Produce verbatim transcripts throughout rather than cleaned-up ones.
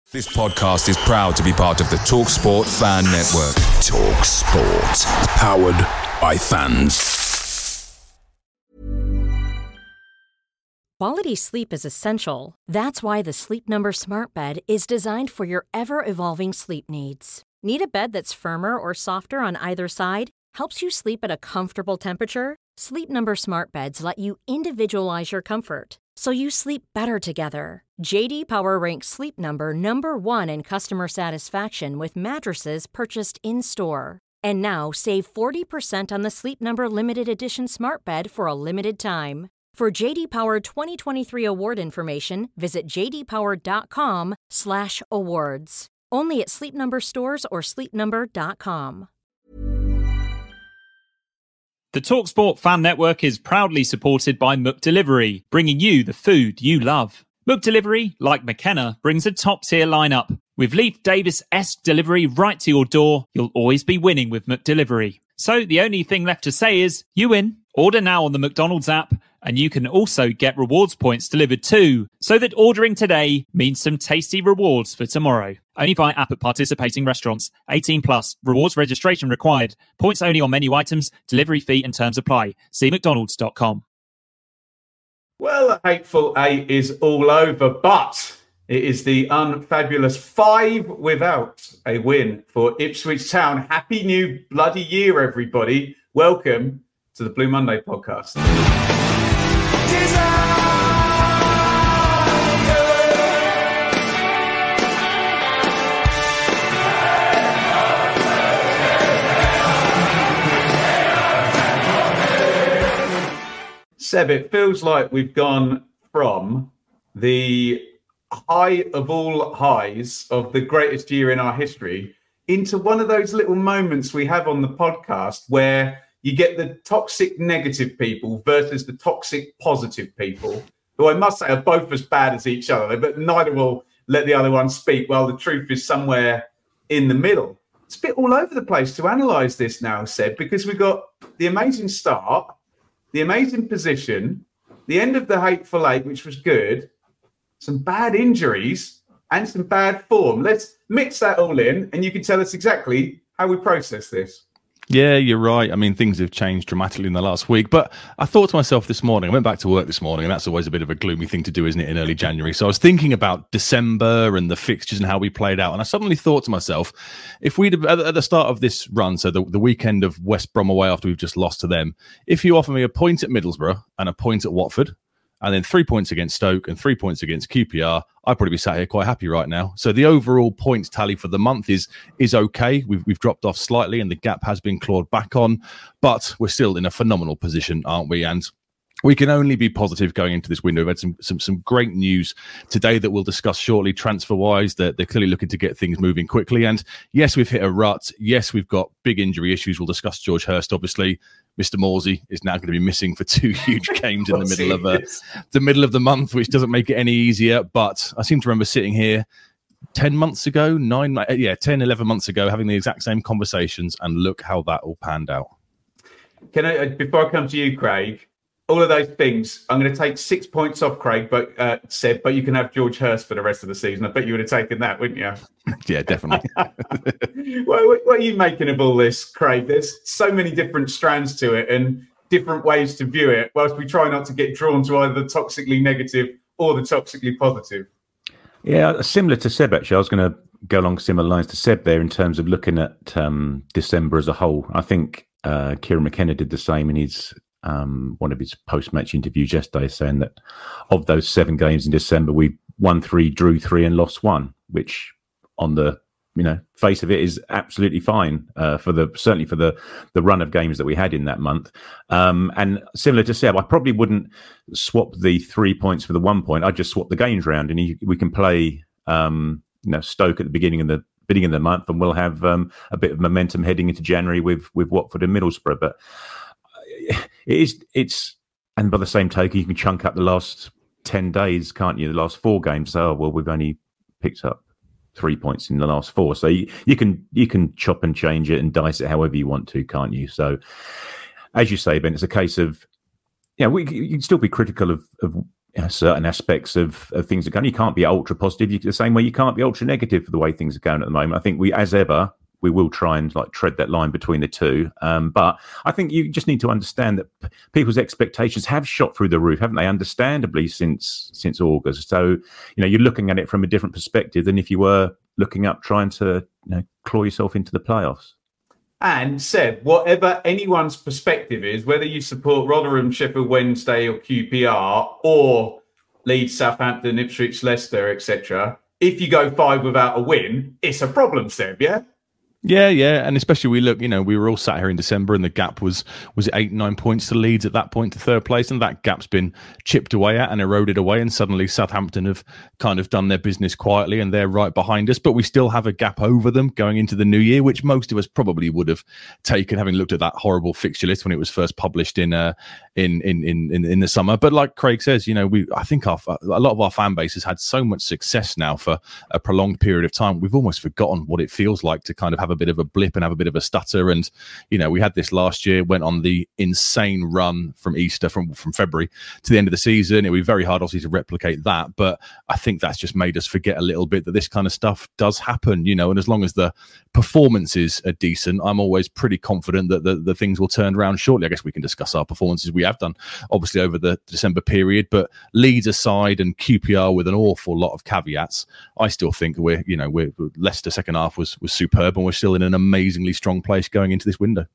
This podcast is proud to be part of the TalkSport Fan Network. TalkSport. Powered by fans. Quality sleep is essential. That's why the Sleep Number Smart Bed is designed for your ever-evolving sleep needs. Need a bed that's firmer or softer on either side? Helps you sleep at a comfortable temperature? Sleep Number Smart Beds let you individualize your comfort, so you sleep better together. J D Power ranks Sleep Number number one in customer satisfaction with mattresses purchased in-store. And now save forty percent on the Sleep Number Limited Edition Smart Bed for a limited time. For J D Power twenty twenty-three award information, visit jdpower.com slash awards. Only at Sleep Number stores or sleep number dot com. The TalkSport Fan Network is proudly supported by McDelivery, bringing you the food you love. McDelivery, like McKenna, brings a top-tier lineup. With Leif Davis-esque delivery right to your door, you'll always be winning with McDelivery. So the only thing left to say is, you win. Order now on the McDonald's app, and you can also get rewards points delivered too, so that ordering today means some tasty rewards for tomorrow. Only via app at participating restaurants. eighteen plus. Rewards registration required. Points only on menu items. Delivery fee and terms apply. See mcdonalds dot com. Well, the Hateful Eight is all over, but it is the unfabulous five without a win for Ipswich Town. Happy new bloody year, everybody. Welcome to the Blue Monday podcast. Seb, it feels like we've gone from the high of all highs of the greatest year in our history into one of those little moments we have on the podcast where you get the toxic negative people versus the toxic positive people, who I must say are both as bad as each other, but neither will let the other one speak. Well, the truth is somewhere in the middle. It's a bit all over the place to analyse this now, Seb, because we've got the amazing start, the amazing position, the end of the Hateful Eight, which was good, some bad injuries and some bad form. Let's mix that all in and you can tell us exactly how we process this. Yeah, you're right. I mean, things have changed dramatically in the last week. But I thought to myself this morning, I went back to work this morning, and that's always a bit of a gloomy thing to do, isn't it, in early January? So I was thinking about December and the fixtures and how we played out. And I suddenly thought to myself, if we'd, at the start of this run, so the, the weekend of West Brom away after we've just lost to them, if you offer me a point at Middlesbrough and a point at Watford, and then three points against Stoke and three points against Q P R, I'd probably be sat here quite happy right now. So the overall points tally for the month is is okay. We've we've dropped off slightly and the gap has been clawed back on, but we're still in a phenomenal position, aren't we? And we can only be positive going into this window. We've had some some, some great news today that we'll discuss shortly, transfer-wise. They're, they're clearly looking to get things moving quickly. And yes, we've hit a rut. Yes, we've got big injury issues. We'll discuss George Hurst, obviously. Mister Morsey is now going to be missing for two huge games in the middle of uh, the middle of the month, which doesn't make it any easier. But I seem to remember sitting here ten months ago, nine, yeah, ten, eleven months ago, having the exact same conversations, and look how that all panned out. Can I, before I come to you, Craig, all of those things, I'm going to take six points off Craig, but uh, Seb, but you can have George Hurst for the rest of the season. I bet you would have taken that, wouldn't you? Yeah, definitely. what, what are you making of all this, Craig? There's so many different strands to it and different ways to view it, whilst we try not to get drawn to either the toxically negative or the toxically positive. Yeah, similar to Seb, actually. I was going to go along similar lines to Seb there in terms of looking at um, December as a whole. I think uh, Kieran McKenna did the same in his um, one of his post-match interviews yesterday, saying that of those seven games in December, we won three, drew three, and lost one, which on the you know face of it is absolutely fine uh, for the certainly for the the run of games that we had in that month. Um, and similar to Seb, I probably wouldn't swap the three points for the one point. I'd just swap the games round, and he, we can play um, you know Stoke at the beginning of the beginning of the month, and we'll have um, a bit of momentum heading into January with with Watford and Middlesbrough. But it is it's and by the same token, you can chunk up the last ten days, can't you? The last four games. Oh well, we've only picked up three points in the last four, so you, you can you can chop and change it and dice it however you want to, can't you? So, as you say, Ben, it's a case of yeah, we you can still be critical of, of you know, certain aspects of, of things are going. You can't be ultra positive. You, the same way you can't be ultra negative for the way things are going at the moment. I think we, as ever, we will try and like tread that line between the two. Um, but I think you just need to understand that p- people's expectations have shot through the roof, haven't they? Understandably, since since August. So, you know, you're looking at it from a different perspective than if you were looking up trying to, you know, claw yourself into the playoffs. And Seb, whatever anyone's perspective is, whether you support Rotherham, Sheffield Wednesday or Q P R or Leeds, Southampton, Ipswich, Leicester, et cetera, if you go five without a win, it's a problem, Seb, yeah? Yeah, yeah, and especially we look, you know, we were all sat here in December, and the gap was was it eight, nine points to Leeds at that point to third place, and that gap's been chipped away at and eroded away, and suddenly Southampton have kind of done their business quietly, and they're right behind us, but we still have a gap over them going into the new year, which most of us probably would have taken, having looked at that horrible fixture list when it was first published in uh, in, in in in in the summer. But like Craig says, you know, we I think our a lot of our fan base has had so much success now for a prolonged period of time, we've almost forgotten what it feels like to kind of have a bit of a blip and have a bit of a stutter. And you know, we had this last year, went on the insane run from Easter from from February to the end of the season. It would be very hard obviously to replicate that, but I think that's just made us forget a little bit that this kind of stuff does happen, you know. And as long as the performances are decent, I'm always pretty confident that the, the things will turn around shortly. I guess we can discuss our performances we have done obviously over the December period, but Leeds aside and Q P R with an awful lot of caveats, I still think we're, you know, we're Leicester second half was was superb, and we're still in an amazingly strong place going into this window.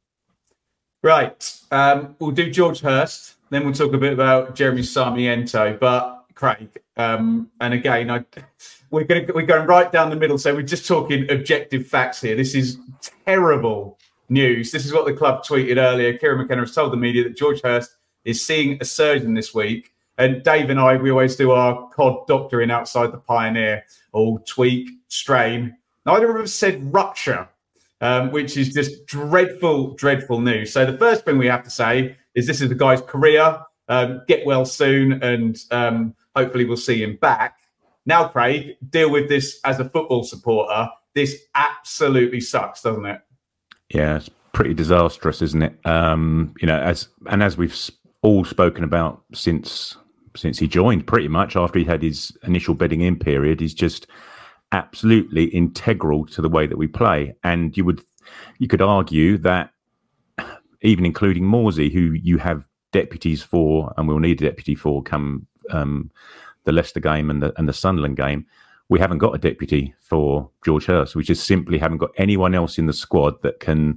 Right. Um, we'll do George Hurst, then we'll talk a bit about Jeremy Sarmiento. But Craig, um, and again, I, we're going we're going right down the middle. So we're just talking objective facts here. This is terrible news. This is what the club tweeted earlier. Kieran McKenna has told the media that George Hurst is seeing a surgeon this week. And Dave and I, we always do our C O D doctoring outside the Pioneer, or tweak, strain. Neither of us said rupture. Um, which is just dreadful, dreadful news. So the first thing we have to say is this is the guy's career. Um, get well soon, and um, hopefully we'll see him back. Now, Craig, deal with this as a football supporter. This absolutely sucks, doesn't it? Yeah, it's pretty disastrous, isn't it? Um, you know, as and as we've all spoken about since since he joined, pretty much after he had his initial bedding in period, he's just absolutely integral to the way that we play. And you would you could argue that even including Morsey, who you have deputies for and we'll need a deputy for come um, the Leicester game and the and the Sunderland game, we haven't got a deputy for George Hurst. We just simply haven't got anyone else in the squad that can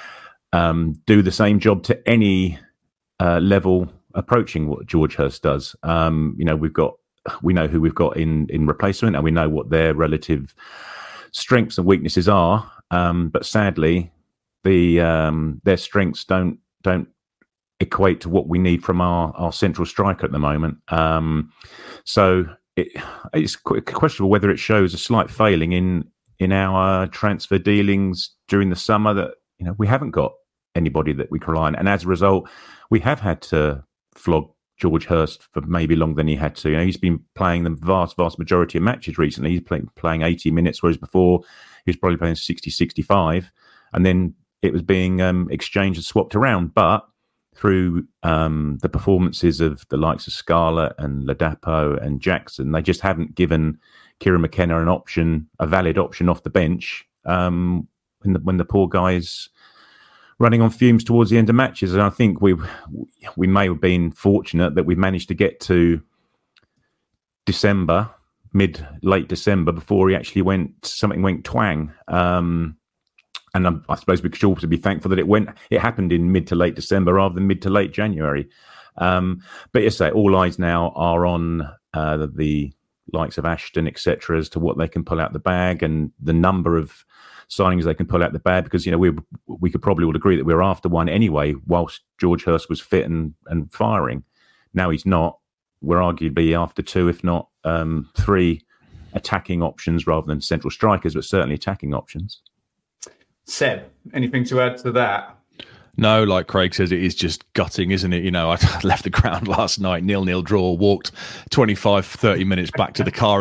um, do the same job to any uh, level approaching what George Hurst does. Um, you know, we've got We know who we've got in, in replacement, and we know what their relative strengths and weaknesses are. Um, but sadly, the um, their strengths don't don't equate to what we need from our, our central striker at the moment. Um, so it, it's questionable whether it shows a slight failing in in our transfer dealings during the summer, that you know we haven't got anybody that we can rely on, and as a result, we have had to flog George Hurst for maybe longer than he had to. You know, he's been playing the vast, vast majority of matches recently. He's playing playing eighty minutes, whereas before he was probably playing sixty, sixty-five. And then it was being um, exchanged and swapped around. But through um, the performances of the likes of Scarlett and Ladapo and Jackson, they just haven't given Kieran McKenna an option, a valid option off the bench um, when the when the poor guy's running on fumes towards the end of matches. And I think we we may have been fortunate that we managed to get to December, mid, late December, before he actually went, something went twang. Um, and I, I suppose we should also be thankful that it went, it happened in mid to late December rather than mid to late January. Um, but yes, say all eyes now are on uh, the, the likes of Ashton, et cetera, as to what they can pull out the bag and the number of signings they can pull out the bag, because you know we we could probably all agree that we were after one anyway whilst George Hurst was fit and, and firing. Now he's not. We're arguably after two, if not um, three attacking options rather than central strikers, but certainly attacking options. Seb, anything to add to that? No, like Craig says, it is just gutting, isn't it? You know, I left the ground last night, nil-nil draw, walked twenty-five, thirty minutes back to the car in the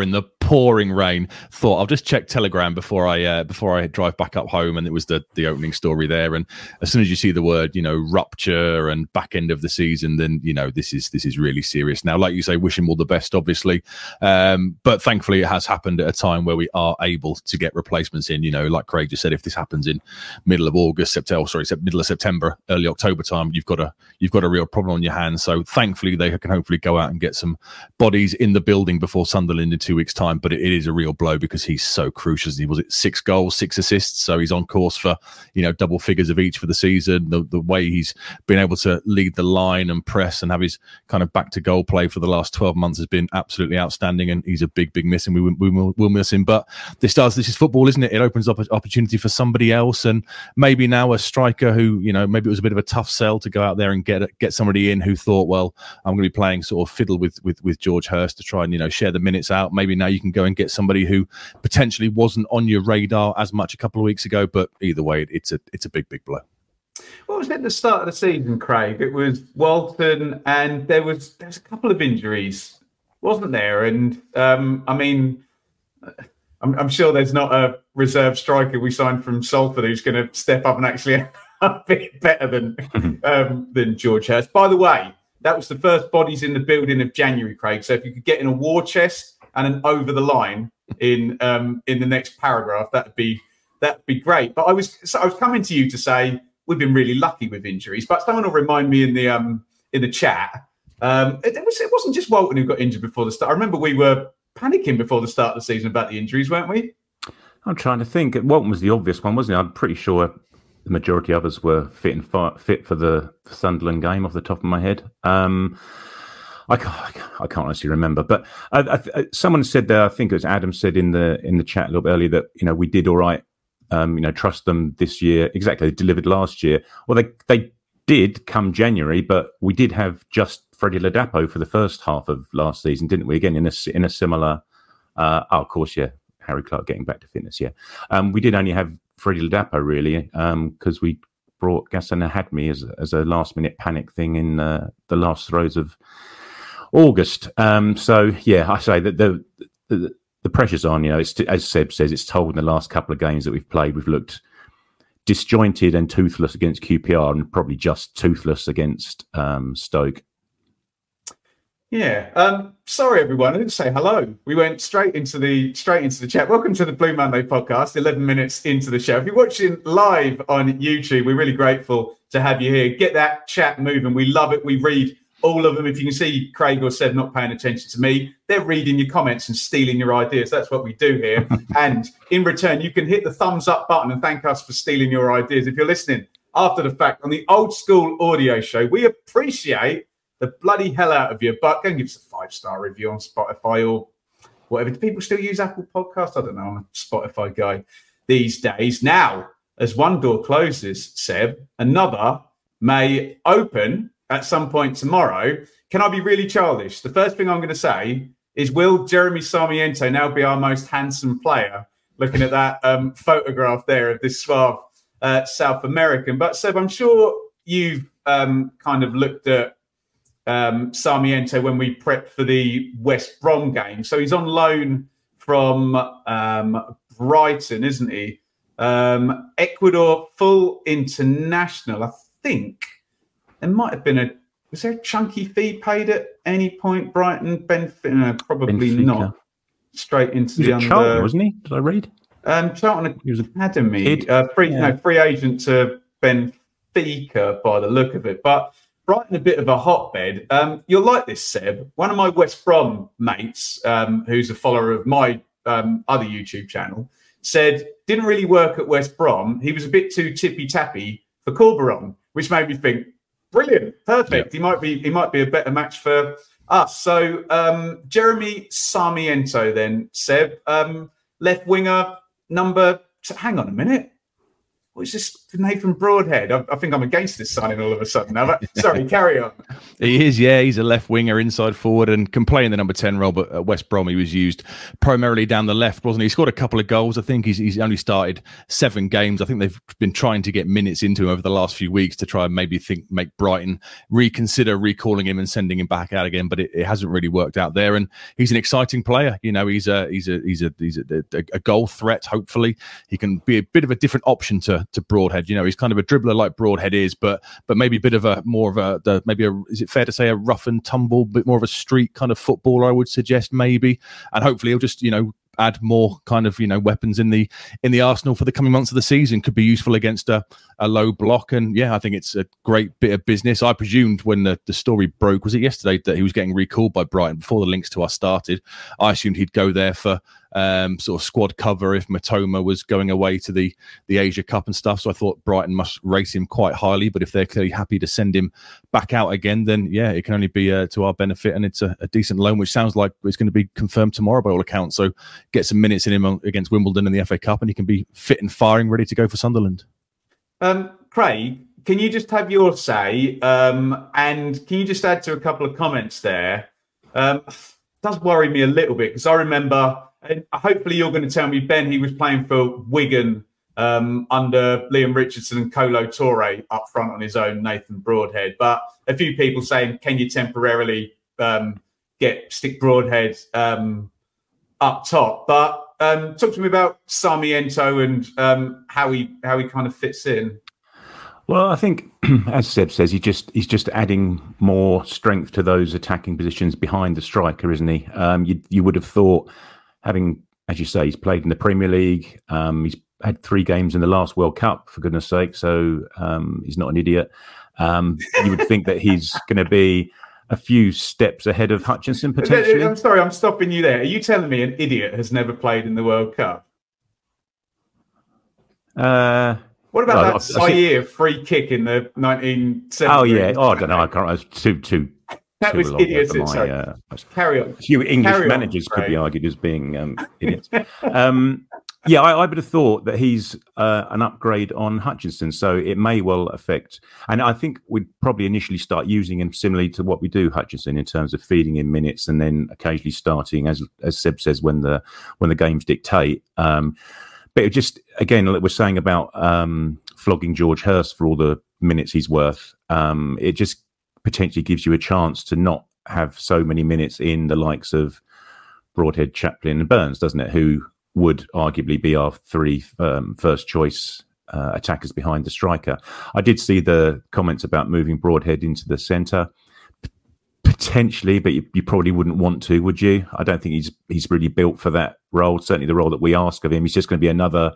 pouring rain. Thought I'll just check Telegram before I uh, before I drive back up home, and it was the the opening story there. And as soon as you see the word, you know, rupture and back end of the season, then you know this is this is really serious. Now, like you say, wish him all the best, obviously, um, but thankfully it has happened at a time where we are able to get replacements in. You know, like Craig just said, if this happens in middle of August, September, sorry, middle of September, early October time, you've got a you've got a real problem on your hands. So thankfully they can hopefully go out and get some bodies in the building before Sunderland in two weeks' time. But it, it is a real blow because he's so crucial. He was it six goals, six assists, so he's on course for you know double figures of each for the season. The the way he's been able to lead the line and press and have his kind of back to goal play for the last twelve months has been absolutely outstanding, and he's a big big miss, and we, we will we'll miss him. But this does this is football, isn't it? It opens up an opportunity for somebody else, and maybe now a striker who you know maybe it was a bit of a tough sell to go out there and get get somebody in who thought, well, I'm going to be playing sort of fiddle with with with George Hurst to try and you know share the minutes out. Maybe now you can go and get somebody who potentially wasn't on your radar as much a couple of weeks ago. But either way, it's a it's a big big blow. What was it at the start of the season, Craig? It was Walton, and there was there was a couple of injuries, wasn't there? And um, I mean, I'm, I'm sure there's not a reserve striker we signed from Salford who's going to step up and actually a bit better than um, than George Hurst. By the way, that was the first bodies in the building of January, Craig. So if you could get in a war chest and an over the line in um, in the next paragraph, that'd be that'd be great. But I was so I was coming to you to say we've been really lucky with injuries. But someone will remind me in the um, in the chat. Um, it, it, was, it wasn't just Walton who got injured before the start. I remember we were panicking before the start of the season about the injuries, weren't we? I'm trying to think. Walton was the obvious one, wasn't it? I'm pretty sure the majority of us were fit and fi- fit for the Sunderland game off the top of my head. Um, I can't, I can't honestly remember, but I, I, someone said there, I think it was Adam said in the in the chat a little bit earlier that you know we did all right, um, you know, trust them this year. Exactly, they delivered last year. Well, they they did come January, but we did have just Freddie Ladapo for the first half of last season, didn't we? Again, in a in a similar, uh, oh, of course, yeah, Harry Clark getting back to fitness, yeah. Um, we did only have Freddie Ladapo really, because um, we brought Ghassan Hadmi as as a last minute panic thing in uh, the last throes of August. Um, so yeah, I say that the, the the pressure's on. You know, it's as Seb says, it's told in the last couple of games that we've played, we've looked disjointed and toothless against Q P R, and probably just toothless against um, Stoke. Yeah. Um, sorry, everyone. I didn't say hello. We went straight into the straight into the chat. Welcome to the Blue Monday podcast. Eleven minutes into the show. If you're watching live on YouTube, we're really grateful to have you here. Get that chat moving. We love it. We read all of them. If you can see Craig or Seb not paying attention to me, they're reading your comments and stealing your ideas. That's what we do here. And in return, you can hit the thumbs up button and thank us for stealing your ideas. If you're listening after the fact on the Old School Audio Show, we appreciate the bloody hell out of you. But go and give us a five-star review on Spotify or whatever. Do people still use Apple Podcasts? I don't know. I'm a Spotify guy these days. Now, as one door closes, Seb, another may open at some point tomorrow. Can I be really childish? The first thing I'm going to say is, will Jeremy Sarmiento now be our most handsome player? Looking at that um, photograph there of this suave uh, South American. But Seb, I'm sure you've um, kind of looked at um, Sarmiento when we prepped for the West Brom game. So he's on loan from um, Brighton, isn't he? Um, Ecuador full international, I think. There might have been a, was there a chunky fee paid at any point? Brighton, Benfica, no, probably Benfica. Not. Straight into the under. Charlton, wasn't he? Did I read? Um, Charlton he was Academy. Uh, free, yeah. no, free agent to Benfica by the look of it. But Brighton, a bit of a hotbed. Um, you'll like this, Seb. One of my West Brom mates, um, who's a follower of my um, other YouTube channel, said didn't really work at West Brom. He was a bit too tippy-tappy for Corberon, which made me think, brilliant, perfect. Yeah. He might be he might be a better match for us. So um, Jeremy Sarmiento then, Seb, um, left winger number. Hang on a minute. What's this Nathan Broadhead? I, I think I'm against this signing all of a sudden now. But sorry, carry on. He is, yeah. He's a left winger, inside forward, and can play in the number ten role. But at West Brom, he was used primarily down the left, wasn't he? He scored a couple of goals. I think he's, he's only started seven games. I think they've been trying to get minutes into him over the last few weeks to try and maybe think make Brighton reconsider recalling him and sending him back out again. But it, it hasn't really worked out there. And he's an exciting player. You know, he's a he's a he's a he's a, a, a goal threat. Hopefully, he can be a bit of a different option to to Broadhead. You know, he's kind of a dribbler like Broadhead is, but but maybe a bit of a more of a the, maybe a is it fair to say a rough and tumble, bit more of a street kind of footballer, I would suggest maybe, and hopefully he'll just you know add more kind of you know weapons in the in the arsenal for the coming months of the season. Could be useful against a, a low block, and yeah, I think it's a great bit of business. I presumed when the, the story broke, was it yesterday, that he was getting recalled by Brighton before the links to us started. I assumed he'd go there for um sort of squad cover if Matoma was going away to the the Asia Cup and stuff, so I thought Brighton must rate him quite highly, but if they're clearly happy to send him back out again, then yeah, it can only be uh, to our benefit, and it's a, a decent loan, which sounds like it's going to be confirmed tomorrow by all accounts. So get some minutes in him against Wimbledon in the F A Cup, and he can be fit and firing, ready to go for Sunderland. um Craig, can you just have your say, um and can you just add to a couple of comments there? Um it does worry me a little bit, because I remember, and hopefully you're going to tell me, Ben, he was playing for Wigan um, under Liam Richardson and Kolo Touré up front on his own, Nathan Broadhead. But a few people saying, can you temporarily um, get stick Broadhead um, up top? But um, talk to me about Sarmiento and um, how he how he kind of fits in. Well, I think, as Seb says, he just he's just adding more strength to those attacking positions behind the striker, isn't he? Um, you you would have thought, having, as you say, he's played in the Premier League. Um, he's had three games in the last World Cup, for goodness sake. So um, he's not an idiot. Um, you would think that he's going to be a few steps ahead of Hutchinson, potentially. I'm sorry, I'm stopping you there. Are you telling me an idiot has never played in the World Cup? Uh, what about well, that Zaire free kick in the nineteen seventies? Oh, yeah. Oh, I don't know. I can't. I was too, too. That was idiots. My, sorry. uh, Carry on. A few English Carry managers on, could be argued as being um, idiots. um, yeah, I, I would have thought that he's uh, an upgrade on Hutchinson, so it may well affect. And I think we'd probably initially start using him similarly to what we do Hutchinson in terms of feeding him minutes and then occasionally starting, as as Seb says, when the when the games dictate. Um, but it just again, like we're saying about um, flogging George Hurst for all the minutes he's worth, um, it just potentially gives you a chance to not have so many minutes in the likes of Broadhead, Chaplin and Burns, doesn't it? Who would arguably be our three um, first choice uh, attackers behind the striker. I did see the comments about moving Broadhead into the centre. P- potentially, but you, you probably wouldn't want to, would you? I don't think he's he's really built for that role. Certainly the role that we ask of him. He's just going to be another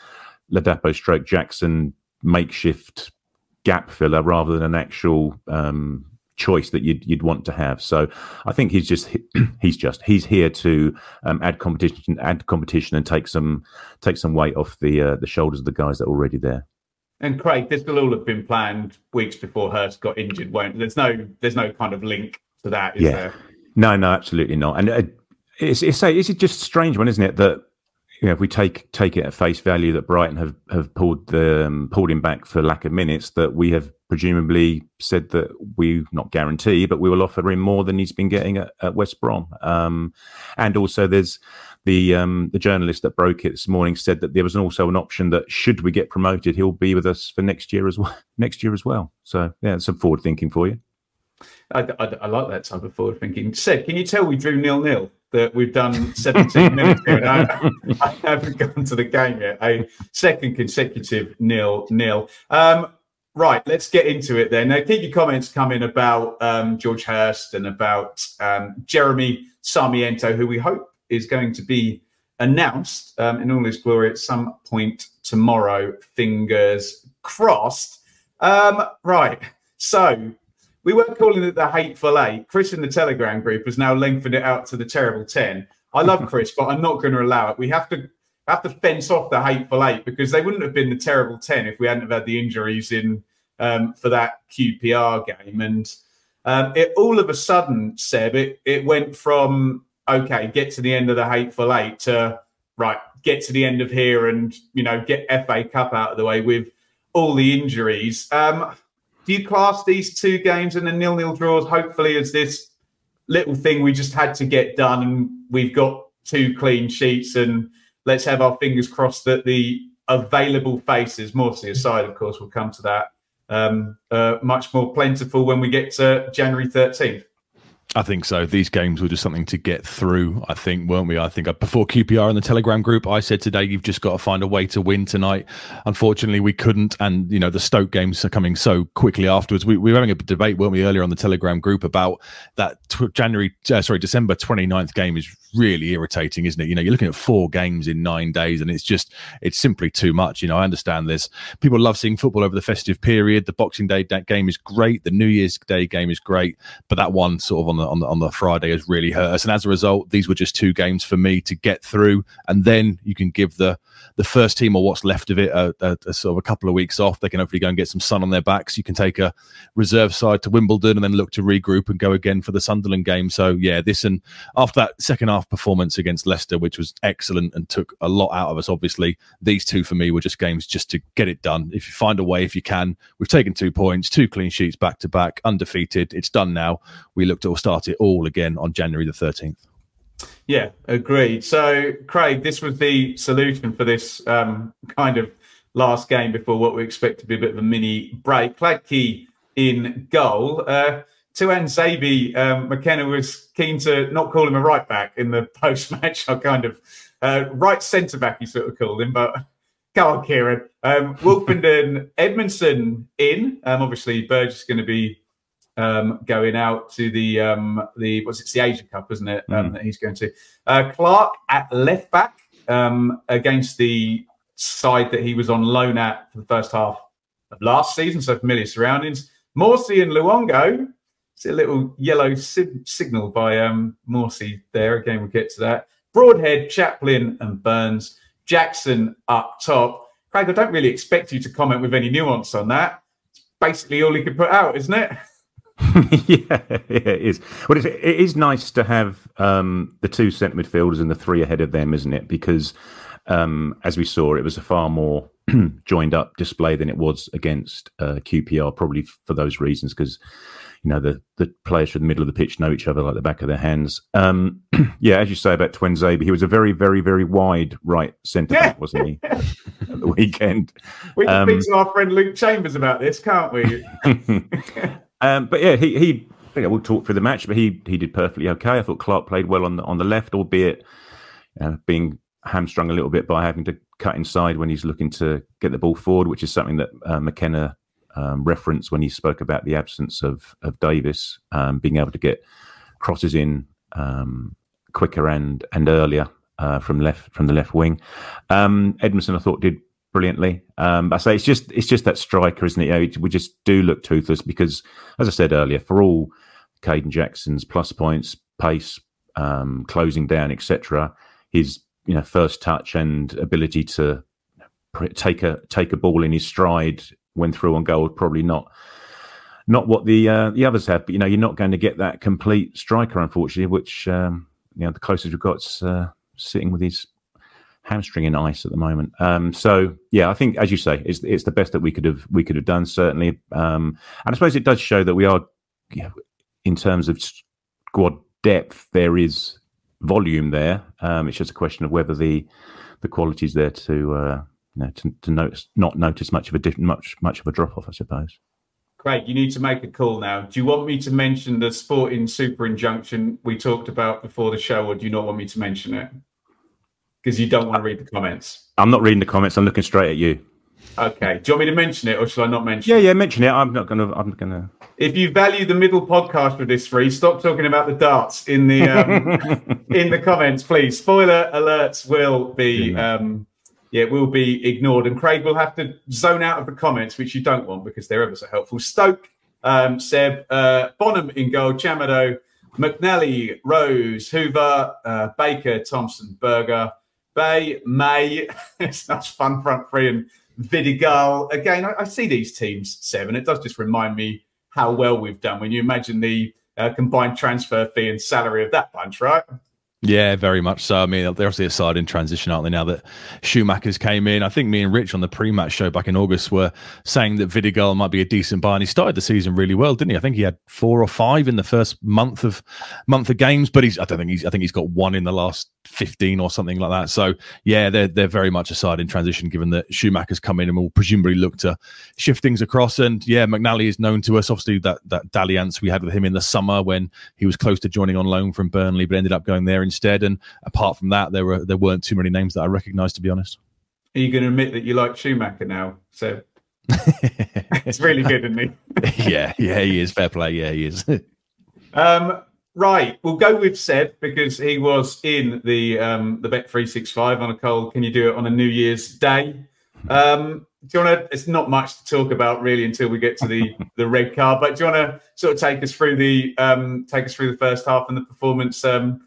Ladapo stroke Jackson makeshift gap filler rather than an actual um, choice that you'd you'd want to have. So I think he's just he's just he's here to um, add competition, add competition, and take some take some weight off the uh, the shoulders of the guys that are already there. And Craig, this will all have been planned weeks before Hurst got injured, won't there's no there's no kind of link to that, is yeah. there? No, no, absolutely not. And uh, it's it's a, it's just a strange one, isn't it? That you know, if we take take it at face value that Brighton have have pulled the um, pulled him back for lack of minutes, that we have presumably said that we not guarantee, but we will offer him more than he's been getting at, at West Brom. Um, and also, there's the um, the journalist that broke it this morning said that there was also an option that should we get promoted, he'll be with us for next year as well. Next year as well. So yeah, some forward thinking for you. I, I, I like that type of forward thinking. Seb, can you tell we drew nil nil? That we've done seventeen minutes here, and I, I haven't gone to the game yet. A second consecutive nil nil. Um, right, let's get into it then. Now, keep your comments coming about um, George Hurst and about um, Jeremy Sarmiento, who we hope is going to be announced um, in all his glory at some point tomorrow. Fingers crossed. Um, right, so. We weren't calling it the Hateful Eight. Chris in the Telegram group has now lengthened it out to the Terrible Ten. I love Chris, but I'm not going to allow it. We have to have to fence off the Hateful Eight because they wouldn't have been the Terrible Ten if we hadn't have had the injuries in um, for that Q P R game. And um, it all of a sudden, Seb, it, it went from, okay, get to the end of the Hateful Eight to, right, get to the end of here and, you know, get F A Cup out of the way with all the injuries. Um, do you class these two games and the nil-nil draws hopefully as this little thing we just had to get done, and we've got two clean sheets, and let's have our fingers crossed that the available faces, Morsey aside, of course, we'll come to that, um, uh, much more plentiful when we get to January thirteenth. I think so. These games were just something to get through, I think, weren't we? I think before Q P R in the Telegram group, I said today, you've just got to find a way to win tonight. Unfortunately, we couldn't. And, you know, the Stoke games are coming so quickly afterwards. We, we were having a debate, weren't we, earlier on the Telegram group about that tw- January, uh, sorry, December twenty-ninth game is really irritating, isn't it? You know, you're looking at four games in nine days and it's just, it's simply too much. You know, I understand this. People love seeing football over the festive period. The Boxing Day game is great. The New Year's Day game is great. But that one sort of on the on the, on the Friday has really hurt us. And as a result, these were just two games for me to get through. And then you can give the the first team, or what's left of it, a, a, a sort of a couple of weeks off. They can hopefully go and get some sun on their backs. You can take a reserve side to Wimbledon and then look to regroup and go again for the Sunderland game. So yeah, this, and after that second half performance against Leicester, which was excellent and took a lot out of us, obviously, these two for me were just games just to get it done. If you find a way, if you can, we've taken two points, two clean sheets back to back, undefeated. It's done now. We look to start it all again on January the thirteenth. Yeah, agreed. So, Craig, this was the solution for this um, kind of last game before what we expect to be a bit of a mini break. Kladky in goal. Uh, Tuan Zabi, um, McKenna was keen to not call him a right back in the post-match. I kind of uh, right centre back, he sort of called him, but go on, Kieran. Um, Wolfenden, Edmondson in. Um, obviously, Burgess is going to be Um, going out to the um, the what's it, it's the Asia Cup, isn't it? Um, mm. That he's going to. Uh, Clark at left back um, against the side that he was on loan at for the first half of last season, so familiar surroundings. Morsey and Luongo. It's a little yellow sig- signal by um, Morsey there. Again, we'll get to that. Broadhead, Chaplin, and Burns. Jackson up top. Craig, I don't really expect you to comment with any nuance on that. It's basically all he could put out, isn't it? yeah, yeah, it is. Well, it's, it is nice to have um, the two centre midfielders and the three ahead of them, isn't it? Because um, as we saw, it was a far more joined up display than it was against uh, Q P R, probably for those reasons, because you know the, the players from the middle of the pitch know each other like the back of their hands. Um, yeah, as you say about Tuan Zabi, he was a very, very, very wide right centre back, wasn't he? At the weekend, we can um, speak to our friend Luke Chambers about this, can't we? Um, but yeah, he, he you know, we'll talk through the match, but he he did perfectly okay. I thought Clark played well on the on the left, albeit uh, being hamstrung a little bit by having to cut inside when he's looking to get the ball forward, which is something that uh, McKenna um, referenced when he spoke about the absence of of Davis um, being able to get crosses in um, quicker and and earlier uh, from left from the left wing. Um, Edmondson, I thought, did brilliantly. Um, I say it's just it's just that striker, isn't it? You know, we just do look toothless because, as I said earlier, for all Caden Jackson's plus points, pace, um, closing down, et cetera, his you know first touch and ability to take a take a ball in his stride when through on goal probably not not what the uh, the others have. But you know, you're not going to get that complete striker, unfortunately. Which um, you know, the closest we've got is uh, sitting with his hamstring in ice at the moment. Um, so yeah, I think, as you say, it's it's the best that we could have we could have done, certainly. Um, and I suppose it does show that we are, you know, in terms of squad depth, there is volume there. Um, it's just a question of whether the the quality's there to uh, you know to, to notice not notice much of a diff- much much of a drop off, I suppose. Craig, you need to make a call now. Do you want me to mention the sporting super injunction we talked about before the show, or do you not want me to mention it? Because you don't want to read the comments. I'm not reading the comments. I'm looking straight at you. Okay. Do you want me to mention it, or shall I not mention yeah, it? Yeah, yeah, mention it. I'm not gonna. I'm gonna. If you value the middle podcast with this free, stop talking about the darts in the um, in the comments, please. Spoiler alerts will be um, yeah will be ignored, and Craig will have to zone out of the comments, which you don't want because they're ever so helpful. Stoke, um, Seb, uh, Bonham in goal, Chamado, McNally, Rose, Hoover, uh, Baker, Thompson, Berger, Bay, May. It's nice fun front three, and Vidigal. Again, I, I see these teams, Seb, and it does just remind me how well we've done when you imagine the uh, combined transfer fee and salary of that bunch, right? Yeah, very much so. I mean, they're obviously a side in transition, aren't they, now that Schumacher's came in? I think me and Rich on the pre-match show back in August were saying that Vidigal might be a decent buy, and he started the season really well, didn't he? I think he had four or five in the first month of month of games, but he's I don't think he's I think he's got one in the last fifteen or something like that. So yeah, they're they're very much a side in transition, given that Schumacher's come in and will presumably look to shift things across. And yeah, McNally is known to us, obviously that that dalliance we had with him in the summer when he was close to joining on loan from Burnley, but ended up going there instead. And apart from that, there were there weren't too many names that I recognised, to be honest. Are you going to admit that you like Schumacher now? So it's really good, isn't he? yeah, yeah, he is. Fair play. Yeah, he is. um, right, we'll go with Seb because he was in the um, the Bet three sixty-five on a Cole. Can you do it on a New Year's Day? Um, do you want to? It's not much to talk about really until we get to the the red card. But do you want to sort of take us through the um, take us through the first half and the performance? Um,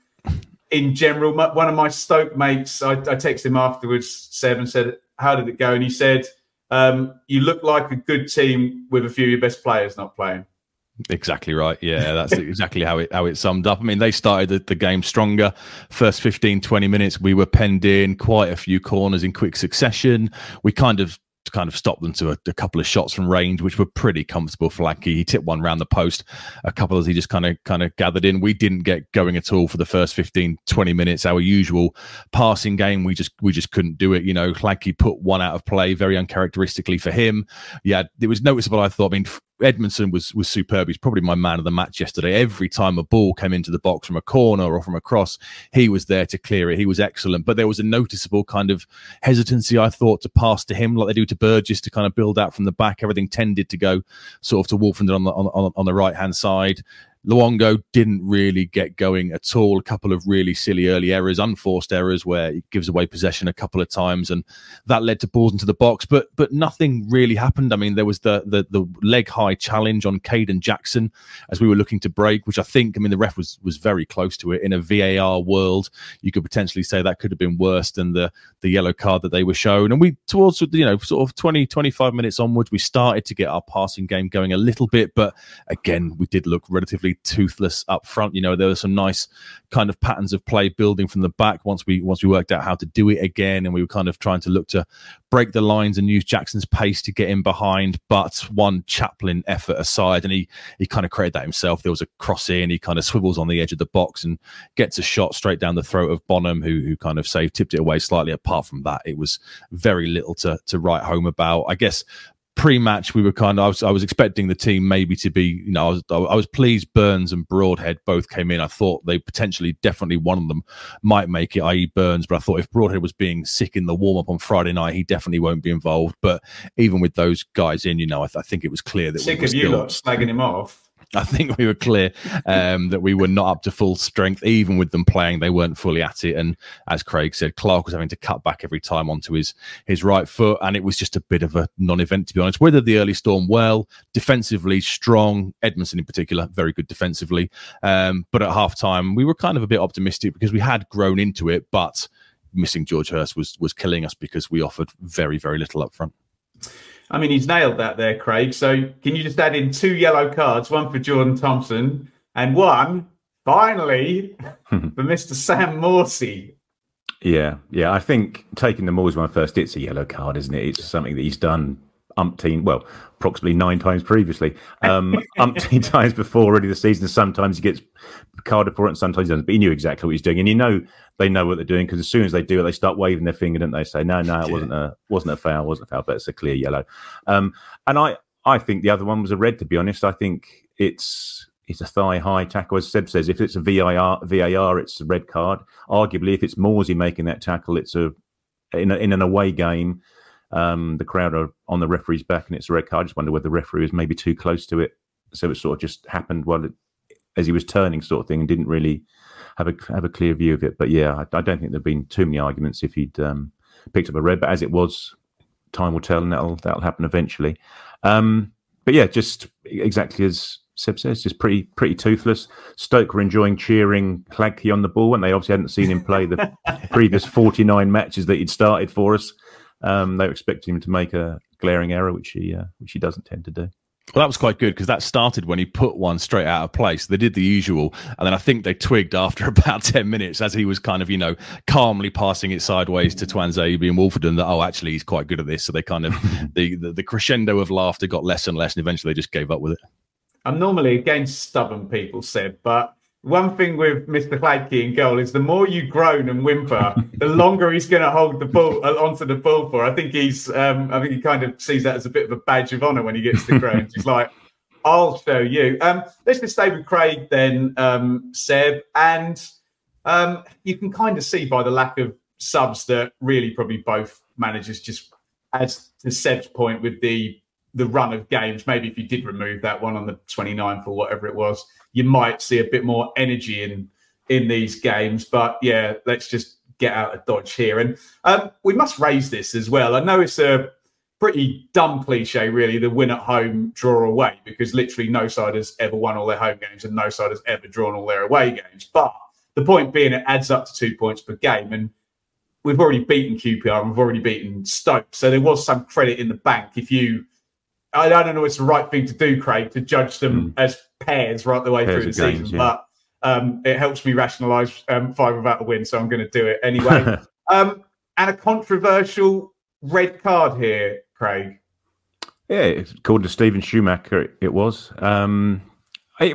In general, one of my Stoke mates, I, I texted him afterwards, Seb, and said, how did it go? And he said, um, you look like a good team with a few of your best players not playing. Exactly right. Yeah, that's exactly how it how it summed up. I mean, they started the, the game stronger. First fifteen, twenty minutes, we were penned in quite a few corners in quick succession. We kind of kind of stopped them to a, a couple of shots from range, which were pretty comfortable for Lackey. He tipped one round the post, a couple as he just kind of kind of gathered in. We didn't get going at all for the first fifteen, twenty minutes. Our usual passing game, we just we just couldn't do it. You know, Lackey put one out of play very uncharacteristically for him. Yeah, it was noticeable, I thought. I mean, Edmondson was was superb. He's probably my man of the match yesterday. Every time a ball came into the box from a corner or from a cross, he was there to clear it. He was excellent. But there was a noticeable kind of hesitancy, I thought, to pass to him like they do to Burgess to kind of build out from the back. Everything tended to go sort of to Wolfenden on the on, on the right-hand side. Luongo didn't really get going at all. A couple of really silly early errors, unforced errors where he gives away possession a couple of times, and that led to balls into the box. But but nothing really happened. I mean, there was the the, the leg high challenge on Caden Jackson as we were looking to break, which I think, I mean, the ref was was very close to it. In a V A R world, you could potentially say that could have been worse than the the yellow card that they were shown. And we towards you know sort of twenty, twenty-five minutes onwards, we started to get our passing game going a little bit, but again, we did look relatively toothless up front. You know, there were some nice kind of patterns of play building from the back once we once we worked out how to do it again, and we were kind of trying to look to break the lines and use Jackson's pace to get in behind. But one Chaplin effort aside, and he he kind of created that himself. There was a cross in, he kind of swivels on the edge of the box and gets a shot straight down the throat of Bonham, who who kind of saved, tipped it away slightly. Apart from that, it was very little to to write home about. I guess pre-match, we were kind of, I was, I was expecting the team maybe to be, you know, I was, I was pleased Burns and Broadhead both came in. I thought they potentially, definitely one of them might make it, that is. Burns, but I thought if Broadhead was being sick in the warm-up on Friday night, he definitely won't be involved. But even with those guys in, you know, I, th- I think it was clear that sick we were of you still, lot slagging him off. I think we were clear um, that we were not up to full strength. Even with them playing, they weren't fully at it. And as Craig said, Clark was having to cut back every time onto his his right foot. And it was just a bit of a non-event, to be honest. Weathered the early storm well, defensively strong. Edmondson in particular, very good defensively. Um, but at halftime, we were kind of a bit optimistic because we had grown into it. But missing George Hurst was was killing us because we offered very, very little up front. I mean, he's nailed that there, Craig. So can you just add in two yellow cards, one for Jordan Thompson and one, finally, for Mister Sam Morsy? Yeah, yeah. I think taking the Moors one first, it's a yellow card, isn't it? It's something that he's done umpteen, well, approximately nine times previously, um, umpteen times before already this season. Sometimes he gets carded for it and sometimes he doesn't. But he knew exactly what he's doing. And you know they know what they're doing because as soon as they do it, they start waving their finger, don't they? Say, no, no, it wasn't a wasn't a foul, wasn't a foul, but it's a clear yellow. Um, and I, I think the other one was a red, to be honest. I think it's it's a thigh-high tackle. As Seb says, if it's a V A R, V A R, it's a red card. Arguably, if it's Morsy making that tackle, it's a in, a, in an away game. Um, the crowd are on the referee's back and it's a red card. I just wonder whether the referee was maybe too close to it. So it sort of just happened while it, as he was turning sort of thing and didn't really have a have a clear view of it. But yeah, I, I don't think there'd been too many arguments if he'd um, picked up a red. But as it was, time will tell and that'll, that'll happen eventually. Um, but yeah, just exactly as Seb says, just pretty pretty toothless. Stoke were enjoying cheering Cladke on the ball and they obviously hadn't seen him play the previous forty-nine matches that he'd started for us. Um, they were expecting him to make a glaring error, which he uh, which he doesn't tend to do. Well, that was quite good because that started when he put one straight out of place. They did the usual, and then I think they twigged after about ten minutes as he was kind of, you know, calmly passing it sideways to Tuanzebe and Wolfenden that, oh, actually, he's quite good at this. So they kind of, the, the, the crescendo of laughter got less and less, and eventually they just gave up with it. I'm normally against stubborn people, Seb, but one thing with Mister Hladky in goal is the more you groan and whimper, the longer he's going to hold the ball uh, onto the ball for. I think he's, um, I think he kind of sees that as a bit of a badge of honour when he gets the groans. He's like, "I'll show you." Um, let's just stay with Craig then, um, Seb, and um, you can kind of see by the lack of subs that really probably both managers just, as to Seb's point with the the run of games, maybe if you did remove that one on the twenty-ninth or whatever it was, you might see a bit more energy in in these games. But yeah, let's just get out of Dodge here. And um, we must raise this as well. I know it's a pretty dumb cliche, really, the win at home, draw away, because literally no side has ever won all their home games and no side has ever drawn all their away games. But the point being, it adds up to two points per game. And we've already beaten Q P R and we've already beaten Stoke. So there was some credit in the bank if you... I don't know it's the right thing to do, Craig, to judge them mm. as pairs right the way pairs through the season. Games, yeah. But um, it helps me rationalise um, five without a win, so I'm going to do it anyway. um, and a controversial red card here, Craig. Yeah, according to Steven Schumacher, it, it was. Um, it,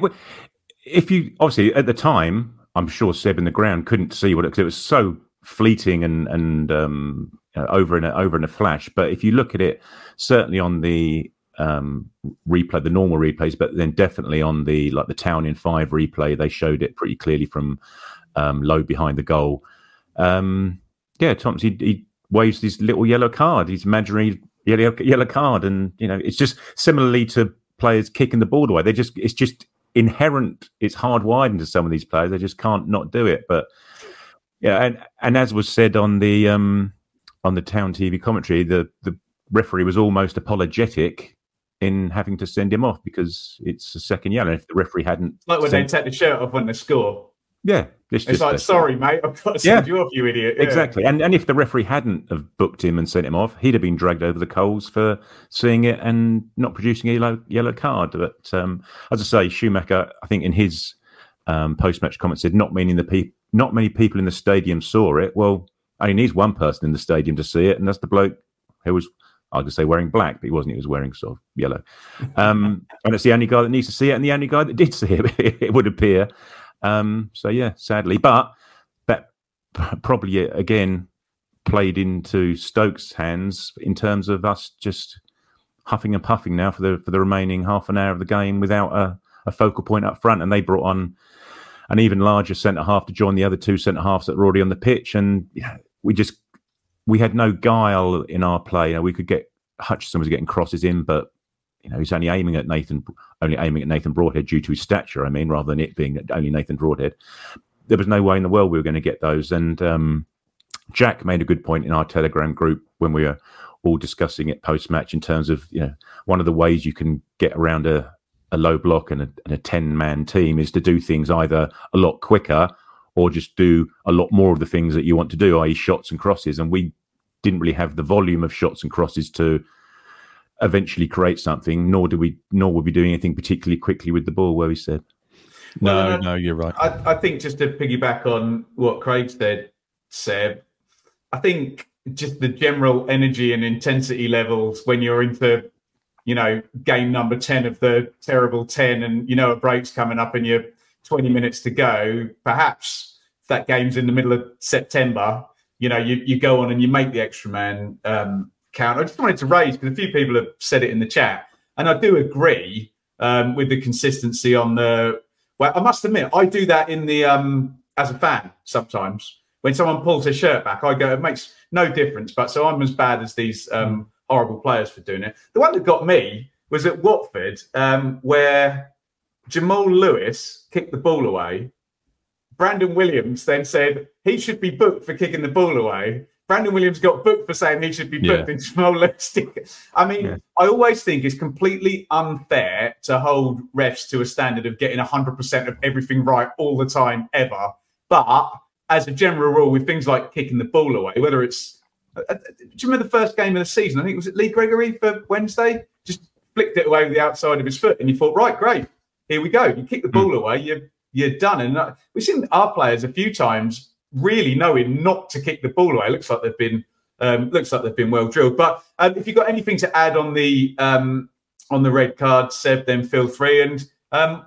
if you obviously at the time, I'm sure Seb in the ground couldn't see what it because it was so fleeting and and um, uh, over in a, over in a flash. But if you look at it, certainly on the um replay, the normal replays, but then definitely on the like the Town in Five replay, they showed it pretty clearly from um low behind the goal. Um yeah, Thompson he, he waves his little yellow card, his imaginary yellow yellow card, and you know it's just similarly to players kicking the ball away. They just it's just inherent, it's hardwired into some of these players. They just can't not do it. But yeah, and and as was said on the um on the Town T V commentary, the the referee was almost apologetic in having to send him off because it's a second yellow. If the referee hadn't... It's like when sent... they take the shirt off when they score. Yeah. It's, it's like, sorry, mate, I've got to send yeah, you off, you idiot. Yeah. Exactly. And and if the referee hadn't have booked him and sent him off, he'd have been dragged over the coals for seeing it and not producing a yellow, yellow card. But um, as I say, Schumacher, I think in his um, post-match comment said, not many, the pe- not many people in the stadium saw it. Well, only needs one person in the stadium to see it, and that's the bloke who was... I was going to say wearing black, but he wasn't. He was wearing sort of yellow. Um, and it's the only guy that needs to see it and the only guy that did see it, it would appear. Um, so, yeah, sadly. But that probably, again, played into Stokes' hands in terms of us just huffing and puffing now for the for the remaining half an hour of the game without a, a focal point up front. And they brought on an even larger centre-half to join the other two centre-halves that were already on the pitch. And yeah, we just... We had no guile in our play. You know, we could get Hutchinson was getting crosses in, but you know he's only aiming at Nathan, only aiming at Nathan Broadhead due to his stature. I mean, rather than it being only Nathan Broadhead, there was no way in the world we were going to get those. And um, Jack made a good point in our Telegram group when we were all discussing it post match in terms of you know one of the ways you can get around a, a low block and a, and a ten man team is to do things either a lot quicker or just do a lot more of the things that you want to do, that is shots and crosses. And we didn't really have the volume of shots and crosses to eventually create something, nor do we, nor would we doing anything particularly quickly with the ball, where we said. No, well, uh, no, you're right. I, I think just to piggyback on what Craig said, Seb, I think just the general energy and intensity levels when you're into, you know, game number ten of the terrible ten and, you know, a break's coming up and you're twenty minutes to go, perhaps if that game's in the middle of September, you know, you, you go on and you make the extra man um, count. I just wanted to raise, because a few people have said it in the chat, and I do agree um, with the consistency on the... Well, I must admit, I do that in the um, as a fan sometimes. When someone pulls their shirt back, I go, it makes no difference, but so I'm as bad as these um, horrible players for doing it. The one that got me was at Watford, um, where Jamal Lewis kicked the ball away. Brandon Williams then said he should be booked for kicking the ball away. Brandon Williams got booked for saying he should be booked yeah. in Jamal Lewis. I mean, yeah. I always think it's completely unfair to hold refs to a standard of getting one hundred percent of everything right all the time, ever. But as a general rule, with things like kicking the ball away, whether it's... Uh, do you remember the first game of the season? I think it was at Lee Gregory for Wednesday? Just flicked it away with the outside of his foot, and you thought, right, great, here we go. You kick the ball mm. away, you're you're done. And uh, we've seen our players a few times really knowing not to kick the ball away. It looks like they've been um, looks like they've been well drilled. But um, if you've got anything to add on the um, on the red card, Seb, then feel free. And um,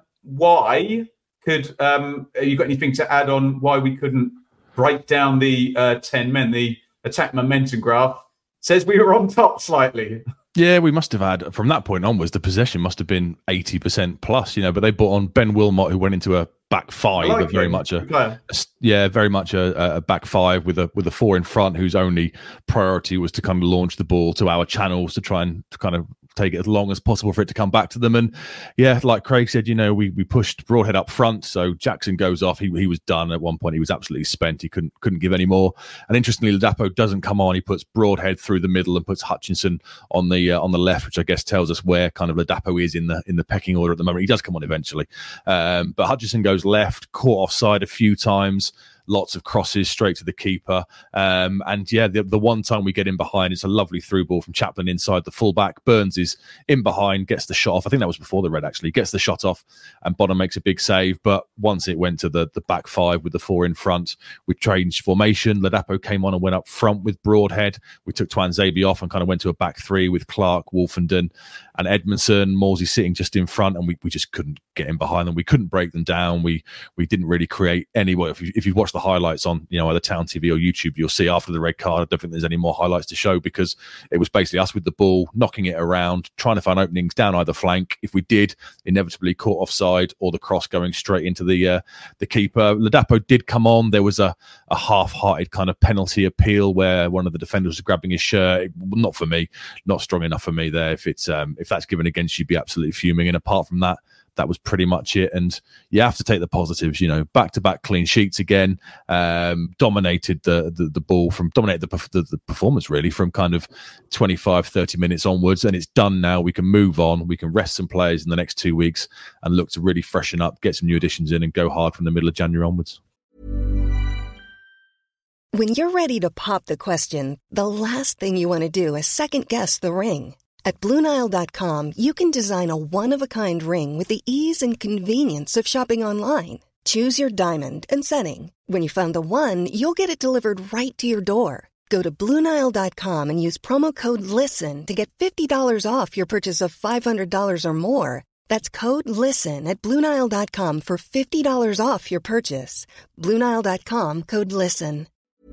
why could um, you got anything to add on why we couldn't break down the uh, ten men? The attack momentum graph says we were on top slightly. Yeah, we must have had, from that point onwards, the possession must have been eighty percent plus, you know, but they brought on Ben Wilmot, who went into a back five, like very much a, a yeah, very much a, a back five with a with a four in front, whose only priority was to kind of launch the ball to our channels to try and to kind of take it as long as possible for it to come back to them. And yeah, like Craig said, you know, we we pushed Broadhead up front, so Jackson goes off. He he was done at one point. He was absolutely spent. He couldn't couldn't give any more. And interestingly, Ladapo doesn't come on. He puts Broadhead through the middle and puts Hutchinson on the uh, on the left, which I guess tells us where kind of Ladapo is in the in the pecking order at the moment. He does come on eventually, um, but Hutchinson goes left, caught offside a few times. Lots of crosses straight to the keeper. Um, and yeah, the, the one time we get in behind, it's a lovely through ball from Chaplin inside the fullback. Burns is in behind, gets the shot off. I think that was before the red, actually. Gets the shot off, and Bonham makes a big save. But once it went to the, the back five with the four in front, we changed formation. Ladapo came on and went up front with Broadhead. We took Tuanzebe off and kind of went to a back three with Clark, Wolfenden, and Edmondson. Morsey sitting just in front, and we, we just couldn't get in behind them. We couldn't break them down. We we didn't really create any. Well, if, you, if you've watched the highlights on, you know, either Town T V or YouTube, you'll see after the red card, I don't think there's any more highlights to show, because it was basically us with the ball, knocking it around, trying to find openings down either flank. If we did, inevitably caught offside or the cross going straight into the uh, the keeper. Ladapo did come on. There was a, a half-hearted kind of penalty appeal where one of the defenders was grabbing his shirt. Not for me, not strong enough for me there. If it's um, if that's given against you, be absolutely fuming. And apart from that, that was pretty much it. And you have to take the positives, you know, back-to-back clean sheets again, um, dominated the, the the ball from, dominated the, the, the performance really from kind of twenty-five, thirty minutes onwards. And it's done now. We can move on. We can rest some players in the next two weeks and look to really freshen up, get some new additions in and go hard from the middle of January onwards. When you're ready to pop the question, the last thing you want to do is second-guess the ring. At Blue Nile dot com, you can design a one-of-a-kind ring with the ease and convenience of shopping online. Choose your diamond and setting. When you find the one, you'll get it delivered right to your door. Go to Blue Nile dot com and use promo code LISTEN to get fifty dollars off your purchase of five hundred dollars or more. That's code LISTEN at Blue Nile dot com for fifty dollars off your purchase. Blue Nile dot com, code LISTEN.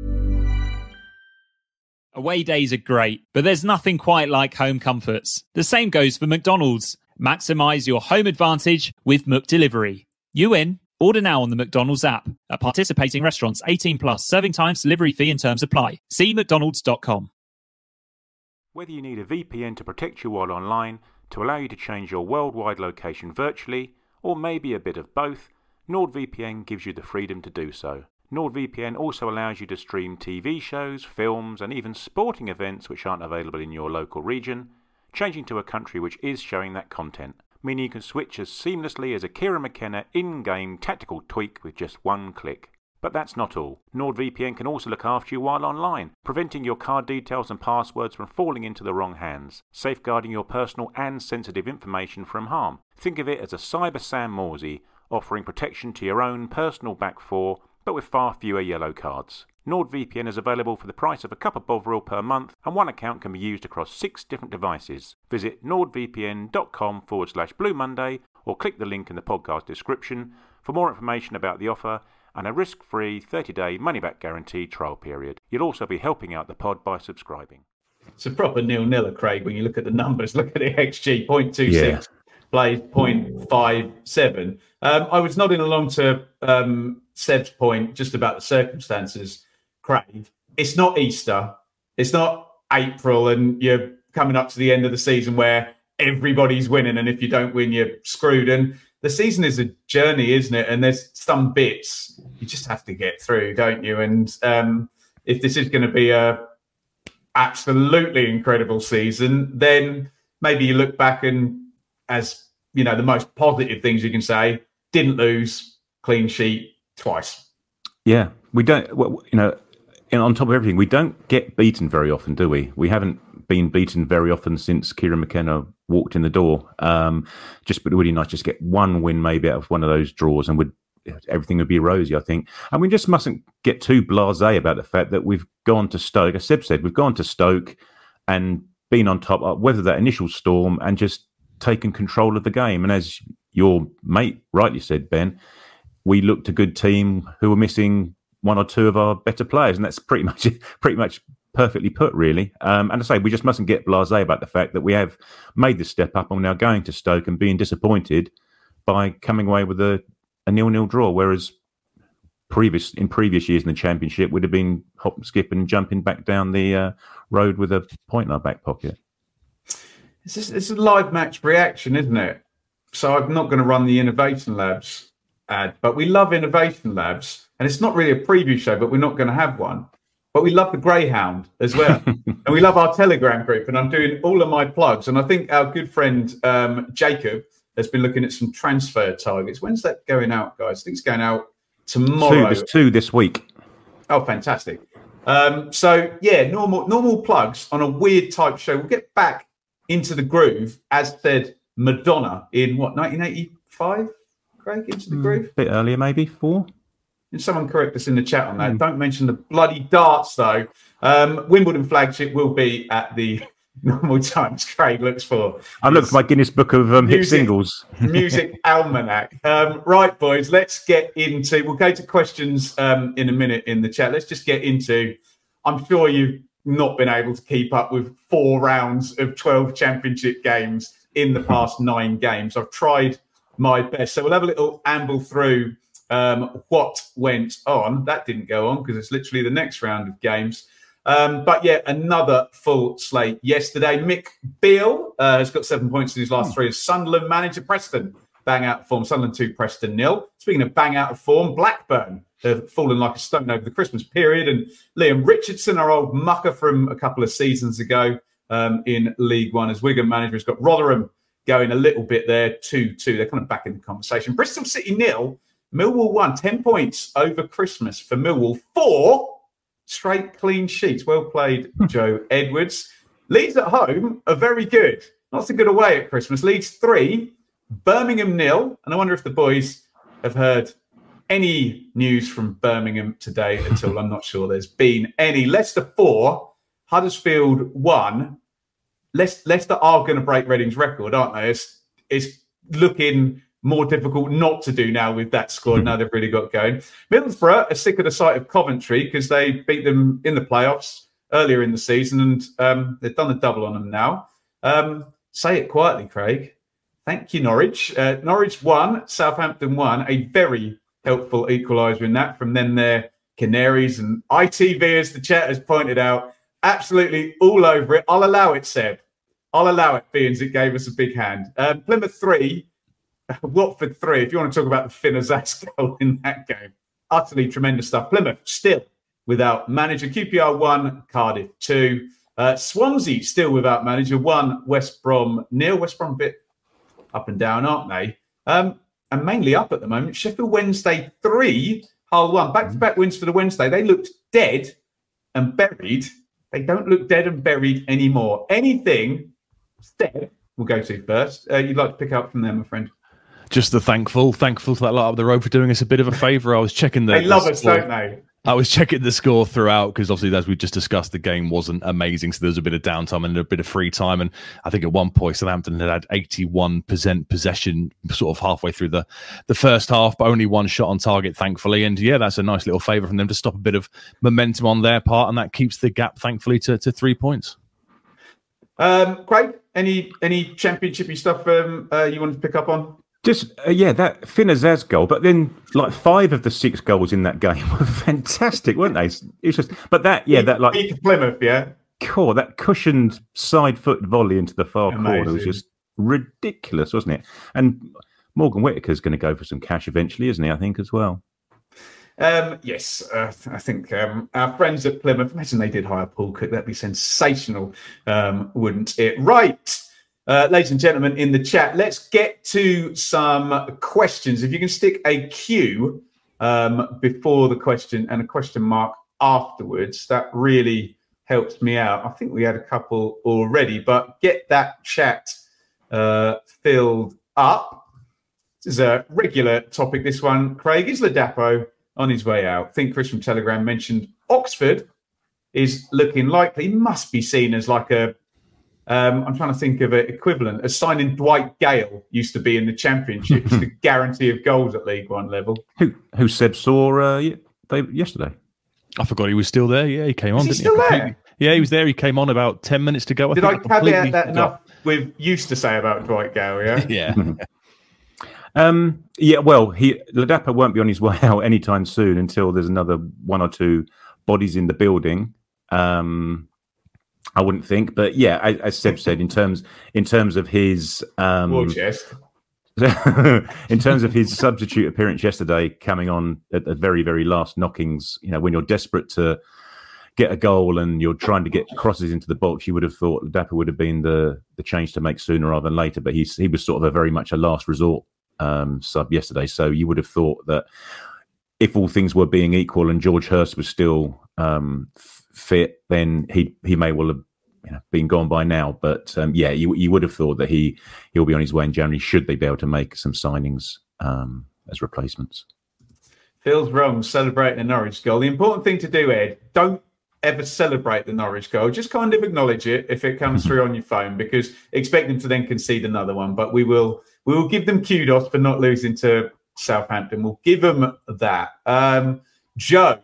Away days are great, but there's nothing quite like home comforts. The same goes for McDonald's. Maximise your home advantage with McDelivery. You in? Order now on the McDonald's app. At participating restaurants, eighteen plus, serving times, delivery fee and terms apply. See mcdonalds dot com. Whether you need a V P N to protect you while online, to allow you to change your worldwide location virtually, or maybe a bit of both, NordVPN gives you the freedom to do so. NordVPN also allows you to stream T V shows, films, and even sporting events which aren't available in your local region, changing to a country which is showing that content, meaning you can switch as seamlessly as a Kieran McKenna in-game tactical tweak with just one click. But that's not all. NordVPN can also look after you while online, preventing your card details and passwords from falling into the wrong hands, safeguarding your personal and sensitive information from harm. Think of it as a Cyber Sam Morsey, offering protection to your own personal back four, but with far fewer yellow cards. NordVPN is available for the price of a cup of Bovril per month, and one account can be used across six different devices. Visit nordvpn.com forward slash Blue Monday, or click the link in the podcast description for more information about the offer and a risk-free thirty-day money-back guarantee trial period. You'll also be helping out the pod by subscribing. It's a proper nil-niller, Craig, when you look at the numbers. Look at the X G, zero point two six, yeah. Plays zero point five seven. Um, I was nodding along to um, Seb's point just about the circumstances, Craig. It's not Easter. It's not April and you're coming up to the end of the season where everybody's winning, and if you don't win, you're screwed. And the season is a journey, isn't it? And there's some bits you just have to get through, don't you? And um, if this is going to be a absolutely incredible season, then maybe you look back and, as you know, the most positive things you can say, didn't lose, clean sheet twice. Yeah, we don't, well, you know, and on top of everything, we don't get beaten very often, do we? We haven't been beaten very often since Kieran McKenna walked in the door. Um, just but really nice just get one win maybe out of one of those draws, and would everything would be rosy, I think. And we just mustn't get too blasé about the fact that we've gone to Stoke. As Seb said, we've gone to Stoke and been on top, weathered that initial storm and just taken control of the game. And as your mate rightly said, Ben, we looked a good team who were missing one or two of our better players, and that's pretty much pretty much perfectly put, really. Um, and I say we just mustn't get blasé about the fact that we have made the step up and we're now going to Stoke and being disappointed by coming away with a a nil-nil draw, whereas previous in previous years in the Championship would have been hop, skip and jumping back down the uh, road with a point in our back pocket. It's, just, it's a live match reaction, isn't it? So I'm not going to run the Innovation Labs ad, but we love Innovation Labs, and it's not really a preview show, but we're not going to have one. But we love the Greyhound as well, and we love our Telegram group, and I'm doing all of my plugs, and I think our good friend um, Jacob has been looking at some transfer targets. When's that going out, guys? I think it's going out tomorrow. Two, there's two this week. Oh, fantastic. Um, so, yeah, normal normal plugs on a weird type show. We'll get back into the groove, as said Madonna in, what, nineteen eighty-five, Craig? Into the groove? A bit earlier, maybe, four? And someone correct us in the chat on that. Mm. Don't mention the bloody darts, though. Um, Wimbledon flagship will be at the normal times Craig looks for. I look for my Guinness Book of um, music, hit singles. Music Almanac. Um, right, boys, let's get into... We'll go to questions um, in a minute in the chat. Let's just get into... I'm sure you've not been able to keep up with four rounds of twelve championship games in the past nine games. I've tried my best. So we'll have a little amble through um, what went on. That didn't go on because it's literally the next round of games. Um, but yeah, another full slate yesterday. Mick Beale uh, has got seven points in his last three as Sunderland manager. Preston bang out of form. Sunderland two, Preston nil. Speaking of bang out of form, Blackburn have fallen like a stone over the Christmas period. And Liam Richardson, our old mucker from a couple of seasons ago um, in League One as Wigan manager, has got Rotherham going a little bit there, two two. They're kind of back in the conversation. Bristol City nil, Millwall one. ten points over Christmas for Millwall. Four straight clean sheets. Well played, Joe Edwards. Leeds at home are very good. Not so good away at Christmas. Leeds three, Birmingham nil. And I wonder if the boys have heard any news from Birmingham today at all. I'm not sure there's been any. Leicester four, Huddersfield one. Le- Leicester are going to break Reading's record, aren't they? It's, it's looking more difficult not to do now with that squad. Now they've really got going. Middlesbrough are sick of the sight of Coventry because they beat them in the playoffs earlier in the season, and um, they've done a double on them now. Um, say it quietly, Craig. Thank you, Norwich. Uh, Norwich won, Southampton won. A very helpful equaliser in that from then their Canaries, and I T V, as the chat has pointed out, absolutely all over it. I'll allow it, Seb. I'll allow it, being it gave us a big hand. Um, Plymouth three, Watford three. If you want to talk about the Finn Azaz goal in that game, utterly tremendous stuff. Plymouth still without manager. Q P R one, Cardiff two. Uh, Swansea still without manager. One, West Brom nil. West Brom a bit up and down, aren't they? Um, and mainly up at the moment. Sheffield Wednesday three, Hull one. Back-to-back wins for the Wednesday. They looked dead and buried. They don't look dead and buried anymore. Anything, Steph, we'll go to first. Uh, you'd like to pick up from there, my friend? Just the thankful, thankful to that lot up the road for doing us a bit of a favour. I was checking the. They love the us, score. don't they? I was checking the score throughout because obviously, as we just discussed, the game wasn't amazing. So there was a bit of downtime and a bit of free time. And I think at one point, Southampton had had eighty-one percent possession sort of halfway through the, the first half, but only one shot on target, thankfully. And yeah, that's a nice little favour from them to stop a bit of momentum on their part. And that keeps the gap, thankfully, to, to three points. Um, Craig, any any championshipy stuff um, uh, you wanted to pick up on? Just, uh, yeah, that Finn Azaz goal, but then like five of the six goals in that game were fantastic, weren't they? It was just, but that, yeah, that like... Beat Plymouth, yeah? Cool, that cushioned side foot volley into the far Amazing. corner was just ridiculous, wasn't it? And Morgan Whittaker's going to go for some cash eventually, isn't he, I think, as well? Um, yes, uh, I think um, our friends at Plymouth, imagine they did hire Paul Cook, that'd be sensational, um, wouldn't it? Right. Uh, ladies and gentlemen in the chat, let's get to some questions. If you can stick a Q um, before the question and a question mark afterwards, that really helps me out. I think we had a couple already, but get that chat uh, filled up. This is a regular topic, this one. Craig, is Ladapo on his way out? I think Chris from Telegram mentioned Oxford is looking likely. Must be seen as like a, um, I'm trying to think of an equivalent, as signing Dwight Gale used to be in the Championship, the guarantee of goals at League One level. Who who Seb saw uh, they, yesterday? I forgot he was still there. Yeah, he came on. Is he didn't still he? there? Yeah, he was there. He came on about ten minutes to go. I Did think I I caveat that forgot. enough with used to say about Dwight Gale, yeah? Yeah. um, yeah, well, he Ladapo won't be on his way out anytime soon until there's another one or two bodies in the building. Um, I wouldn't think, but yeah, as, as Seb said, in terms in terms of his um, War chest. in terms of his substitute appearance yesterday, coming on at the very, very last knockings, you know, when you're desperate to get a goal and you're trying to get crosses into the box, you would have thought Ladapo would have been the the change to make sooner rather than later. But he's he was sort of a very much a last resort um, sub yesterday. So you would have thought that if all things were being equal and George Hurst was still um, fit, then he he may well have, you know, been gone by now. But um, yeah, you you would have thought that he he'll be on his way in January. Should they be able to make some signings um, as replacements? Feels wrong celebrating a Norwich goal. The important thing to do, Ed, don't ever celebrate the Norwich goal. Just kind of acknowledge it if it comes through on your phone, because expect them to then concede another one. But we will we will give them kudos for not losing to Southampton. We'll give them that. Um, Joe,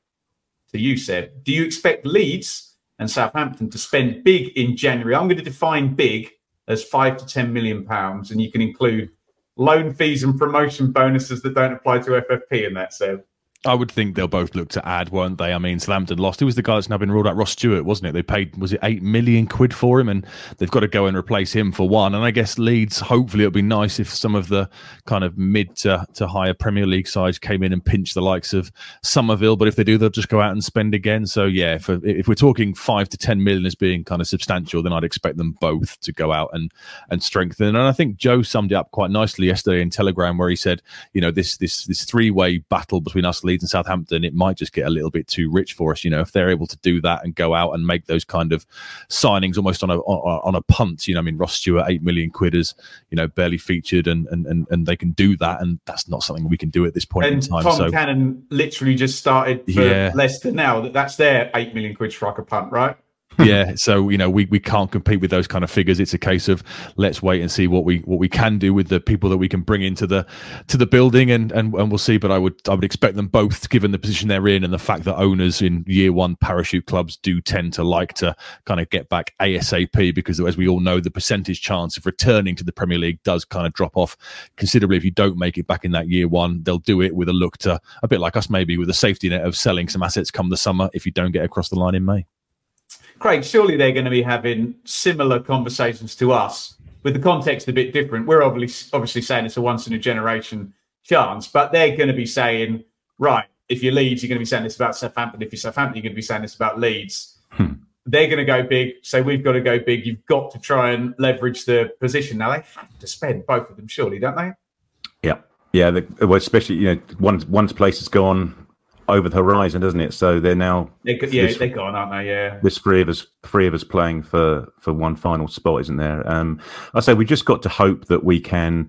to you, Seb, do you expect Leeds and Southampton to spend big in January? I'm going to define big as five to ten million pounds, and you can include loan fees and promotion bonuses that don't apply to F F P in that, Seb. I would think they'll both look to add, won't they? I mean, Southampton lost. Who was the guy that's now been ruled out? Ross Stewart, wasn't it? They paid, was it eight million quid for him? And they've got to go and replace him for one. And I guess Leeds, hopefully it'll be nice if some of the kind of mid to, to higher Premier League sides came in and pinched the likes of Somerville. But if they do, they'll just go out and spend again. So yeah, if, if we're talking five to ten million as being kind of substantial, then I'd expect them both to go out and, and strengthen. And I think Joe summed it up quite nicely yesterday in Telegram, where he said, you know, this, this, this three-way battle between us, Leeds and Southampton, it might just get a little bit too rich for us. You know, if they're able to do that and go out and make those kind of signings almost on a on, on a punt, you know, I mean, Ross Stewart, eight million quid is, you know, barely featured, and and and, and they can do that, and that's not something we can do at this point and in time. Tom so Cannon literally just started for yeah. Leicester now. That that's their eight million quid striker punt, right? Yeah, so you know we, we can't compete with those kind of figures. It's a case of let's wait and see what we what we can do with the people that we can bring into the to the building, and, and, and we'll see. But I would I would expect them both, given the position they're in and the fact that owners in year one parachute clubs do tend to like to kind of get back ASAP, because as we all know, the percentage chance of returning to the Premier League does kind of drop off considerably if you don't make it back in that year one. They'll do it with a look to, a bit like us maybe, with a safety net of selling some assets come the summer if you don't get across the line in May. Craig, surely they're going to be having similar conversations to us, with the context a bit different. We're obviously obviously saying it's a once in a generation chance, but they're going to be saying, right, if you're Leeds, you're going to be saying this about Southampton. If you're Southampton, you're going to be saying this about Leeds. Hmm. They're going to go big, so we've got to go big. You've got to try and leverage the position. Now, they have to spend, both of them, surely, don't they? Yeah. Yeah, the, well, especially, you know, once, once place has gone over the horizon, doesn't it? So they're now they're, yeah this, they're gone, aren't they? Yeah, there's three of us, three of us playing for for one final spot, isn't there? Um, I say we just got to hope that we can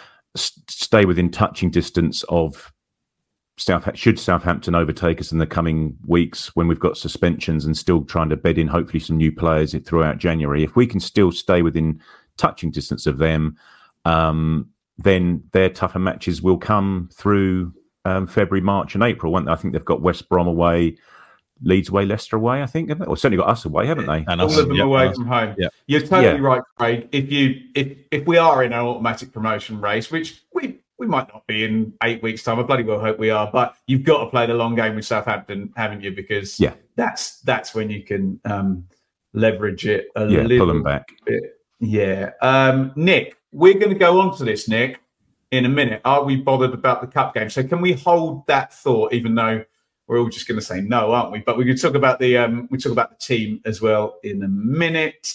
s- stay within touching distance of South. Should Southampton overtake us in the coming weeks, when we've got suspensions and still trying to bed in hopefully some new players throughout January, if we can still stay within touching distance of them, um, then their tougher matches will come through. Um, February, March, and April, won't they? I think they've got West Brom away, Leeds away, Leicester away. I think, or certainly got us away, haven't they? And all us, of them yeah, away from home. Yeah. You're totally yeah. right, Craig. If you if if we are in an automatic promotion race, which we we might not be in eight weeks' time, I bloody well hope we are. But you've got to play the long game with Southampton, haven't you? Because yeah. that's that's when you can um, leverage it a yeah, little pull them back. bit. Yeah, um, Nick, we're going to go on to this, Nick. In a minute, are we bothered about the cup game? So can we hold that thought, even though we're all just going to say no, aren't we? But we could talk about the um, we talk about the team as well in a minute.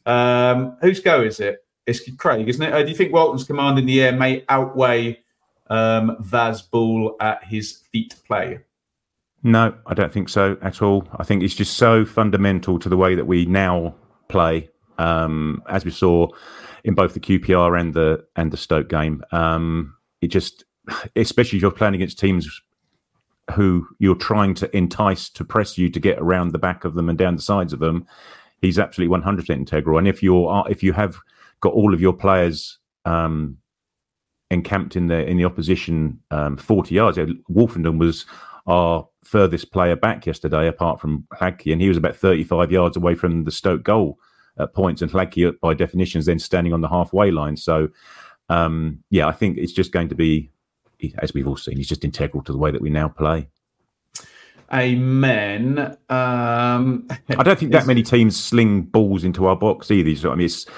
Um, whose go is it? It's Craig, isn't it? Uh, do you think Walton's command in the air may outweigh um, Vaz Ball at his feet play? No, I don't think so at all. I think it's just so fundamental to the way that we now play um, as we saw in both the Q P R and the and the Stoke game. Um, it just, especially if you're playing against teams who you're trying to entice to press you to get around the back of them and down the sides of them, he's absolutely one hundred percent integral. And if you're if you have got all of your players um, encamped in the in the opposition um, forty yards, Wolfenden was our furthest player back yesterday, apart from Hladky, and he was about thirty-five yards away from the Stoke goal at points, and Hladky, by definition, is then standing on the halfway line. So, um, yeah, I think it's just going to be, as we've all seen, he's just integral to the way that we now play. Amen. Um, I don't think that many teams sling balls into our box either. So, I mean, it's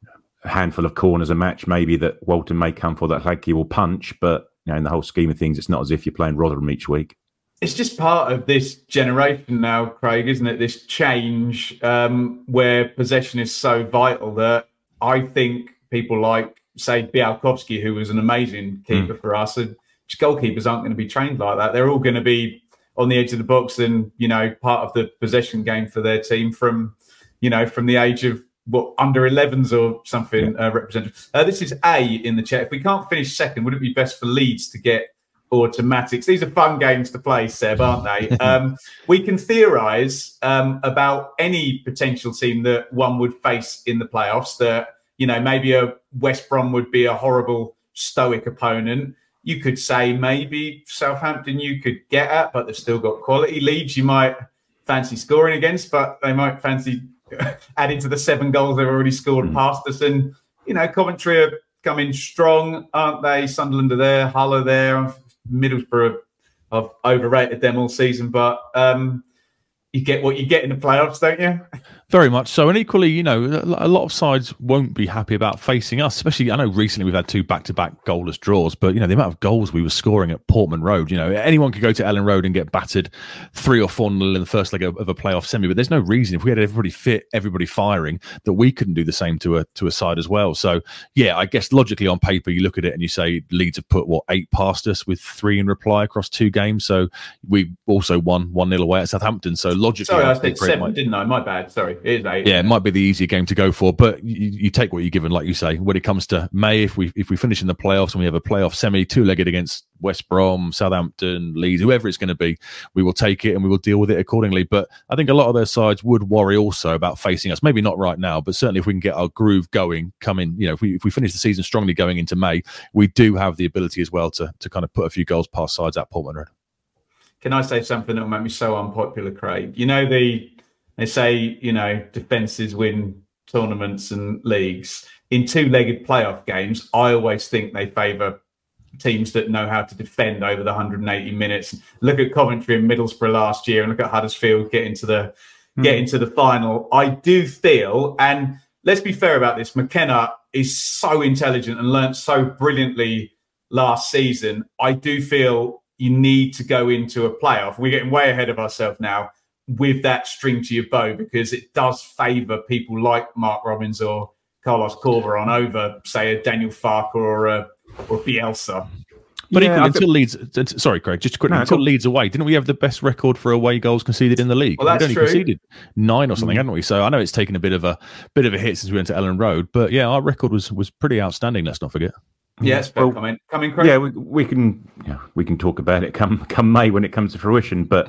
a handful of corners a match, maybe, that Walton may come for, that Hladky will punch, but you know, in the whole scheme of things, it's not as if you're playing Rotherham each week. It's just part of this generation now, Craig, isn't it? This change um, where possession is so vital that I think people like, say, Białkowski, who was an amazing keeper mm. for us, and goalkeepers aren't going to be trained like that. They're all going to be on the edge of the box and, you know, part of the possession game for their team from, you know, from the age of what, under elevens or something yeah. uh, represented. Uh, this is A in the chat. If we can't finish second, would it be best for Leeds to get automatics? These are fun games to play, Seb, aren't they? um, we can theorise um, about any potential team that one would face in the playoffs. That, you know, maybe a West Brom would be a horrible Stoic opponent. You could say maybe Southampton you could get at, but they've still got quality. Leeds you might fancy scoring against, but they might fancy adding to the seven goals they've already scored mm. past us. And, you know, Coventry are coming strong, aren't they? Sunderland are there, Hull are there. Middlesbrough, I've overrated them all season, but um, you get what you get in the playoffs, don't you? Very much so. And equally, you know, a lot of sides won't be happy about facing us, especially, I know recently we've had two back-to-back goalless draws, but, you know, the amount of goals we were scoring at Portman Road, you know, anyone could go to Ellen Road and get battered three or four nil in the first leg of, of a playoff semi, but there's no reason, if we had everybody fit, everybody firing, that we couldn't do the same to a to a side as well. So, yeah, I guess logically on paper, you look at it and you say Leeds have put, what, eight past us with three in reply across two games. So we also won one nil away at Southampton. So logically... Sorry, I said seven, might... didn't I? My bad. Sorry. It is eight. Yeah, it might be the easier game to go for, but you, you take what you're given, like you say. When it comes to May, if we if we finish in the playoffs and we have a playoff semi, two-legged against West Brom, Southampton, Leeds, whoever it's going to be, we will take it and we will deal with it accordingly. But I think a lot of those sides would worry also about facing us. Maybe not right now, but certainly if we can get our groove going, coming, you know, if we if we finish the season strongly going into May, we do have the ability as well to to kind of put a few goals past sides at Portman Road. Can I say something that will make me so unpopular, Craig? You know, the they say, you know, defences win tournaments and leagues. In two-legged playoff games, I always think they favour teams that know how to defend over the one hundred eighty minutes. Look at Coventry and Middlesbrough last year, and look at Huddersfield getting to the mm. getting to the final. I do feel, and let's be fair about this, McKenna is so intelligent and learnt so brilliantly last season. I do feel you need to go into a playoff. We're getting way ahead of ourselves now with that string to your bow, because it does favour people like Mark Robins or Carlos Corberan over, say, a Daniel Farke or a or Bielsa. But yeah, equally, until Leeds, sorry, Craig, just quickly, no, until Leeds away, didn't we have the best record for away goals conceded in the league? Well, that's We'd only true. conceded nine or something, mm. hadn't we? So I know it's taken a bit of a bit of a hit since we went to Ellen Road, but yeah, our record was was pretty outstanding. Let's not forget. Yes, well, comment. Coming, Craig. Yeah, we, we can yeah, we can talk about it come come May when it comes to fruition, but.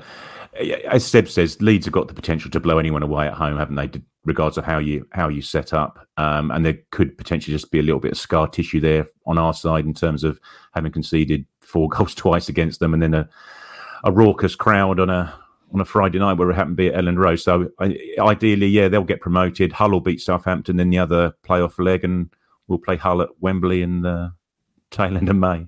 As Seb says, Leeds have got the potential to blow anyone away at home, haven't they? Regardless of how you how you set up, um, and there could potentially just be a little bit of scar tissue there on our side in terms of having conceded four goals twice against them, and then a, a raucous crowd on a on a Friday night where it happened to be at Ellen Road. So ideally, yeah, they'll get promoted. Hull will beat Southampton in the other playoff leg, and we'll play Hull at Wembley in the tail end of May.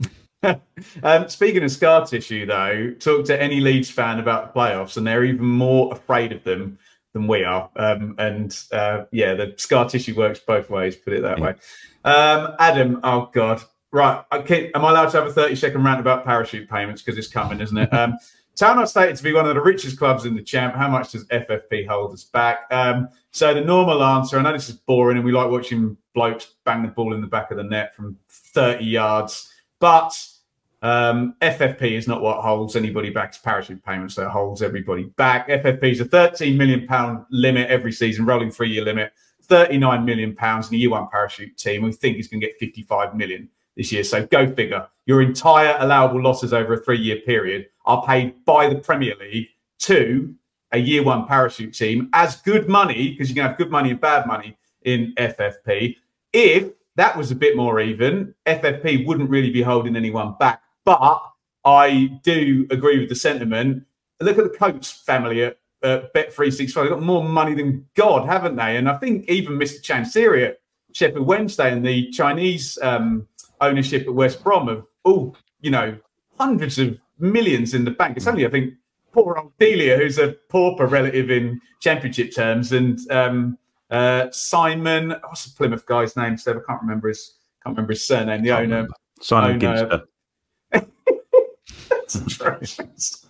um, speaking of scar tissue, though, talk to any Leeds fan about the playoffs, and they're even more afraid of them than we are. Um, and uh, yeah, the scar tissue works both ways. Put it that yeah. way. Um, Adam, oh god, right? Okay, am I allowed to have a thirty-second rant about parachute payments because it's coming, isn't it? Um, Town are stated to be one of the richest clubs in the champ. How much does F F P hold us back? Um, so the normal answer, I know this is boring, and we like watching blokes bang the ball in the back of the net from thirty yards. But um, F F P is not what holds anybody back. It's parachute payments that holds everybody back. F F P is a thirteen million pounds limit every season, rolling three-year limit, thirty-nine million pounds in a year one parachute team. We think he's going to get fifty-five million this year. So go figure. Your entire allowable losses over a three-year period are paid by the Premier League to a year one parachute team as good money, because you can have good money and bad money in F F P. If that was a bit more even, F F P wouldn't really be holding anyone back. But I do agree with the sentiment. Look at the Coates family at uh, Bet three sixty-five. They've got more money than God, haven't they? And I think even Mister Chansiri at Sheffield Wednesday and the Chinese um, ownership at West Brom have all, you know, hundreds of millions in the bank. It's only, I think, poor old Delia, who's a pauper relative in Championship terms, and um, uh, Simon, what's the Plymouth guy's name? Seb, I can't remember his can't remember his surname. The owner, Simon owner, Ginster. That's atrocious.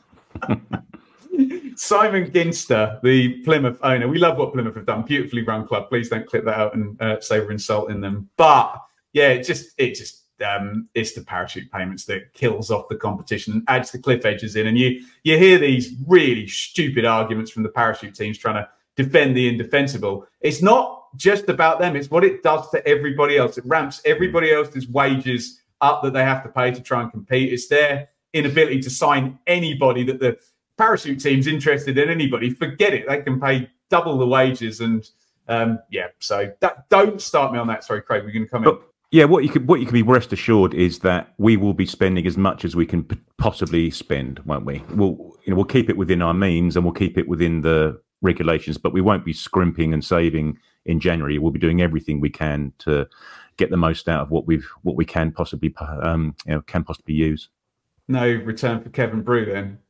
Simon Ginster, the Plymouth owner. We love what Plymouth have done. Beautifully run club. Please don't clip that out and uh, say we're insulting them. But yeah, it just it just um, it's the parachute payments that kills off the competition, adds the cliff edges in, and you you hear these really stupid arguments from the parachute teams trying to defend the indefensible. It's not just about them. It's what it does to everybody else. It ramps everybody else's wages up that they have to pay to try and compete. It's their inability to sign anybody that the parachute team's interested in. Anybody, forget it. They can pay double the wages, and um, yeah. So that, don't start me on that. Sorry, Craig, we're going to come in. But, yeah, what you could what you can be rest assured is that we will be spending as much as we can p- possibly spend, won't we? We'll you know we'll keep it within our means and we'll keep it within the regulations, but we won't be scrimping and saving in January. We'll be doing everything we can to get the most out of what we've what we can possibly um, you know can possibly use. No return for Kevin Brew then.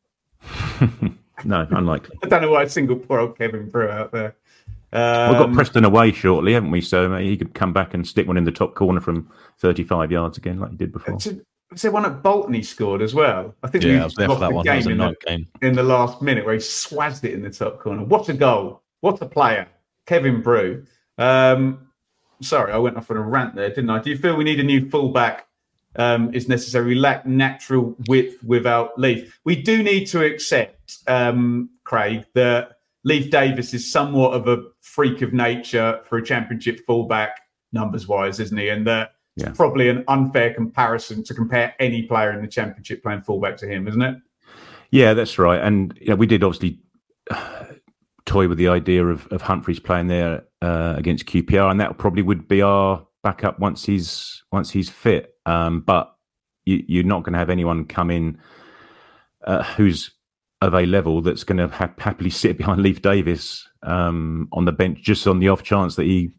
No, unlikely. I don't know why I single poor old Kevin Brew out there. Um, We've got Preston away shortly, haven't we? So he could come back and stick one in the top corner from thirty-five yards again, like he did before. Was there one at Bolton he scored as well? I think yeah, we I was there lost for that the one. game, That was a in, night the, game in the last minute where he swazzed it in the top corner. What a goal. What a player. Kevin Brew. Um, sorry, I went off on a rant there, didn't I? Do you feel we need a new fullback um, is necessary? We lack natural width without Leaf. We do need to accept, um, Craig, that Leif Davis is somewhat of a freak of nature for a Championship fullback, numbers-wise, isn't he? And that yeah. it's probably an unfair comparison to compare any player in the Championship playing fullback to him, isn't it? Yeah, that's right. And you know, we did obviously toy with the idea of, of Humphreys playing there uh, against Q P R, and that probably would be our backup once he's once he's fit. Um, but you, you're not going to have anyone come in uh, who's of a level that's going to ha- happily sit behind Leif Davis um, on the bench just on the off chance that he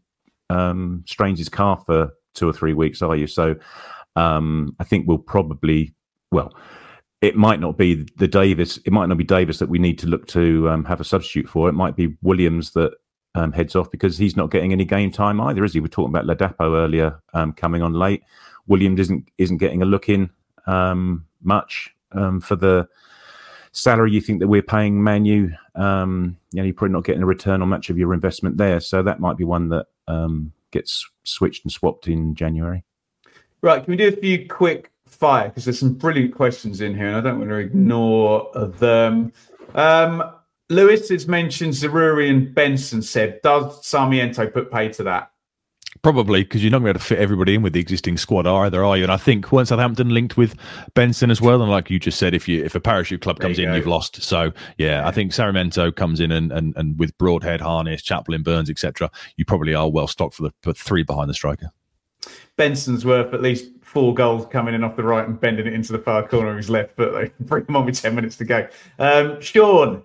um, strains his calf for two or three weeks, are you? So um, I think we'll probably, well, it might not be the Davis, it might not be Davis that we need to look to um, have a substitute for. It might be Williams that um, heads off because he's not getting any game time either, is he? We were talking about Ladapo earlier um, coming on late. Williams isn't isn't getting a look in um, much um, for the salary you think that we're paying Man U. Um, you know, you're probably not getting a return on much of your investment there. So that might be one that um, gets switched and swapped in January. Right, can we do a few quick fire? Because there's some brilliant questions in here and I don't want to ignore them. Um, Lewis has mentioned Zaroury and Benson said, does Sarmiento put pay to that? Probably, because you're not going to be able to fit everybody in with the existing squad either, are you? And I think weren't Southampton linked with Benson as well? And like you just said, if you if a parachute club comes you in, go. you've lost. So yeah, yeah, I think Sarmiento comes in and and, and with Broadhead, Harness, Chaplin, Burns, et cetera, you probably are well stocked for the for three behind the striker. Benson's worth at least four goals coming in off the right and bending it into the far corner of his left foot. Like, bring him on with ten minutes to go. Um, Sean,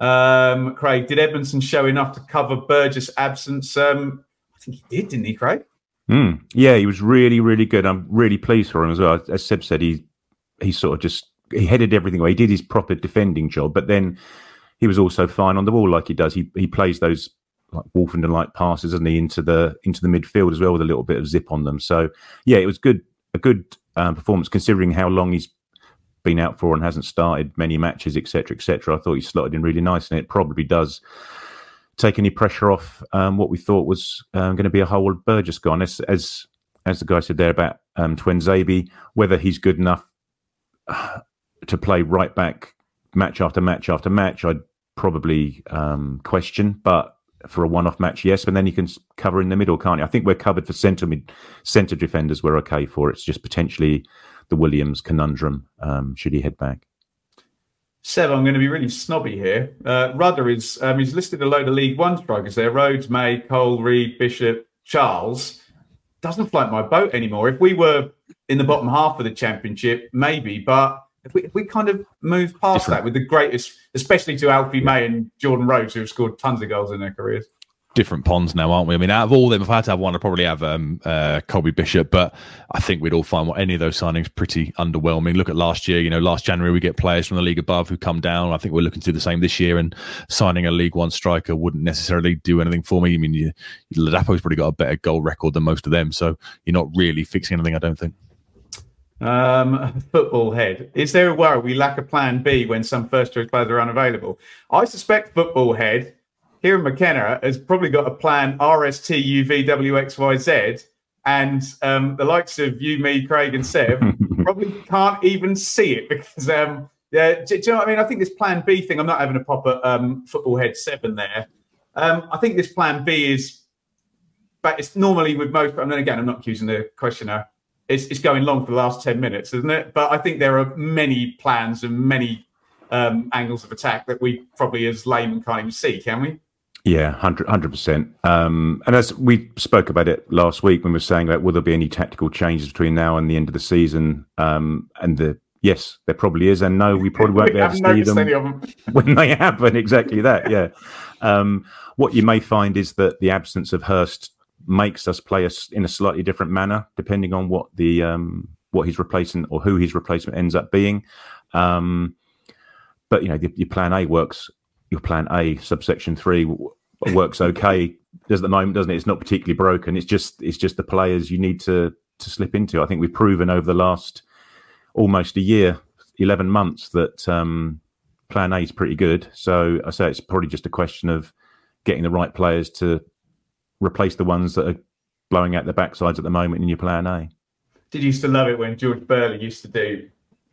um, Craig, did Edmondson show enough to cover Burgess' absence? Um, I think he did, didn't he, Craig? Mm. Yeah, he was really, really good. I'm really pleased for him as well. As Seb said, he he sort of just he headed everything away. He did his proper defending job, but then he was also fine on the ball, like he does. He he plays those like Wolfenden-like passes, doesn't he, into the into the midfield as well with a little bit of zip on them. So yeah, it was good, a good um, performance considering how long he's been out for and hasn't started many matches, et cetera, et cetera. I thought he slotted in really nice, and it probably does take any pressure off um, what we thought was um, going to be a whole Burgess gone. As as as the guy said there about um, Twenzabi, whether he's good enough uh, to play right back match after match after match, I'd probably um, question. But for a one-off match, yes, but then you can cover in the middle, can't you? I think we're covered for centre mid, centre defenders. We're okay for. It's just potentially the Williams conundrum. Um, should he head back? Seb, I'm going to be really snobby here. Uh, Rudder is um, he's listed a load of League One strikers there: Rhodes, May, Cole, Reed, Bishop, Charles. Doesn't float my boat anymore. If we were in the bottom half of the Championship, maybe, but if we, if we kind of move past Different. that with the greatest, especially to Alfie May and Jordan Rhodes, who have scored tons of goals in their careers. Different ponds now, aren't we? I mean, out of all of them, if I had to have one, I'd probably have um, uh, Colby Bishop, but I think we'd all find what any of those signings pretty underwhelming. Look at last year, you know, last January we get players from the league above who come down. I think we're looking to do the same this year, and signing a League One striker wouldn't necessarily do anything for me. I mean, you, Ladapo's probably got a better goal record than most of them, so you're not really fixing anything, I don't think. Um, football head. Is there a worry we lack a plan B when some first choice players are unavailable? I suspect football head, Kieran McKenna, has probably got a plan R S T U V W X Y Z, and um, the likes of you, me, Craig, and Seb probably can't even see it because, um, yeah, do, do you know what I mean? I think this plan B thing, I'm not having a pop at um, football head seven there. Um, I think this plan B is, but it's normally with most, and then again, I'm not accusing the questioner. It's, it's going long for the last ten minutes, isn't it? But I think there are many plans and many um, angles of attack that we probably as laymen can't even see, can we? Yeah, one hundred percent. Um, and as we spoke about it last week when we were saying that, will there be any tactical changes between now and the end of the season? Um, and the yes, there probably is. And no, we probably won't we be able to see them, them when they happen. Exactly that, yeah. Um, what you may find is that the absence of Hurst makes us play us in a slightly different manner, depending on what the um, what his replacement or who his replacement ends up being. Um, but, you know, your, your plan A works. Your plan A, subsection three, works okay. Does at the moment, doesn't it? It's not particularly broken. It's just it's just the players you need to to slip into. I think we've proven over the last almost a year, eleven months, that um, plan A is pretty good. So I say it's probably just a question of getting the right players to replace the ones that are blowing out their backsides at the moment in your plan A. Did you used to love it when George Burley used to do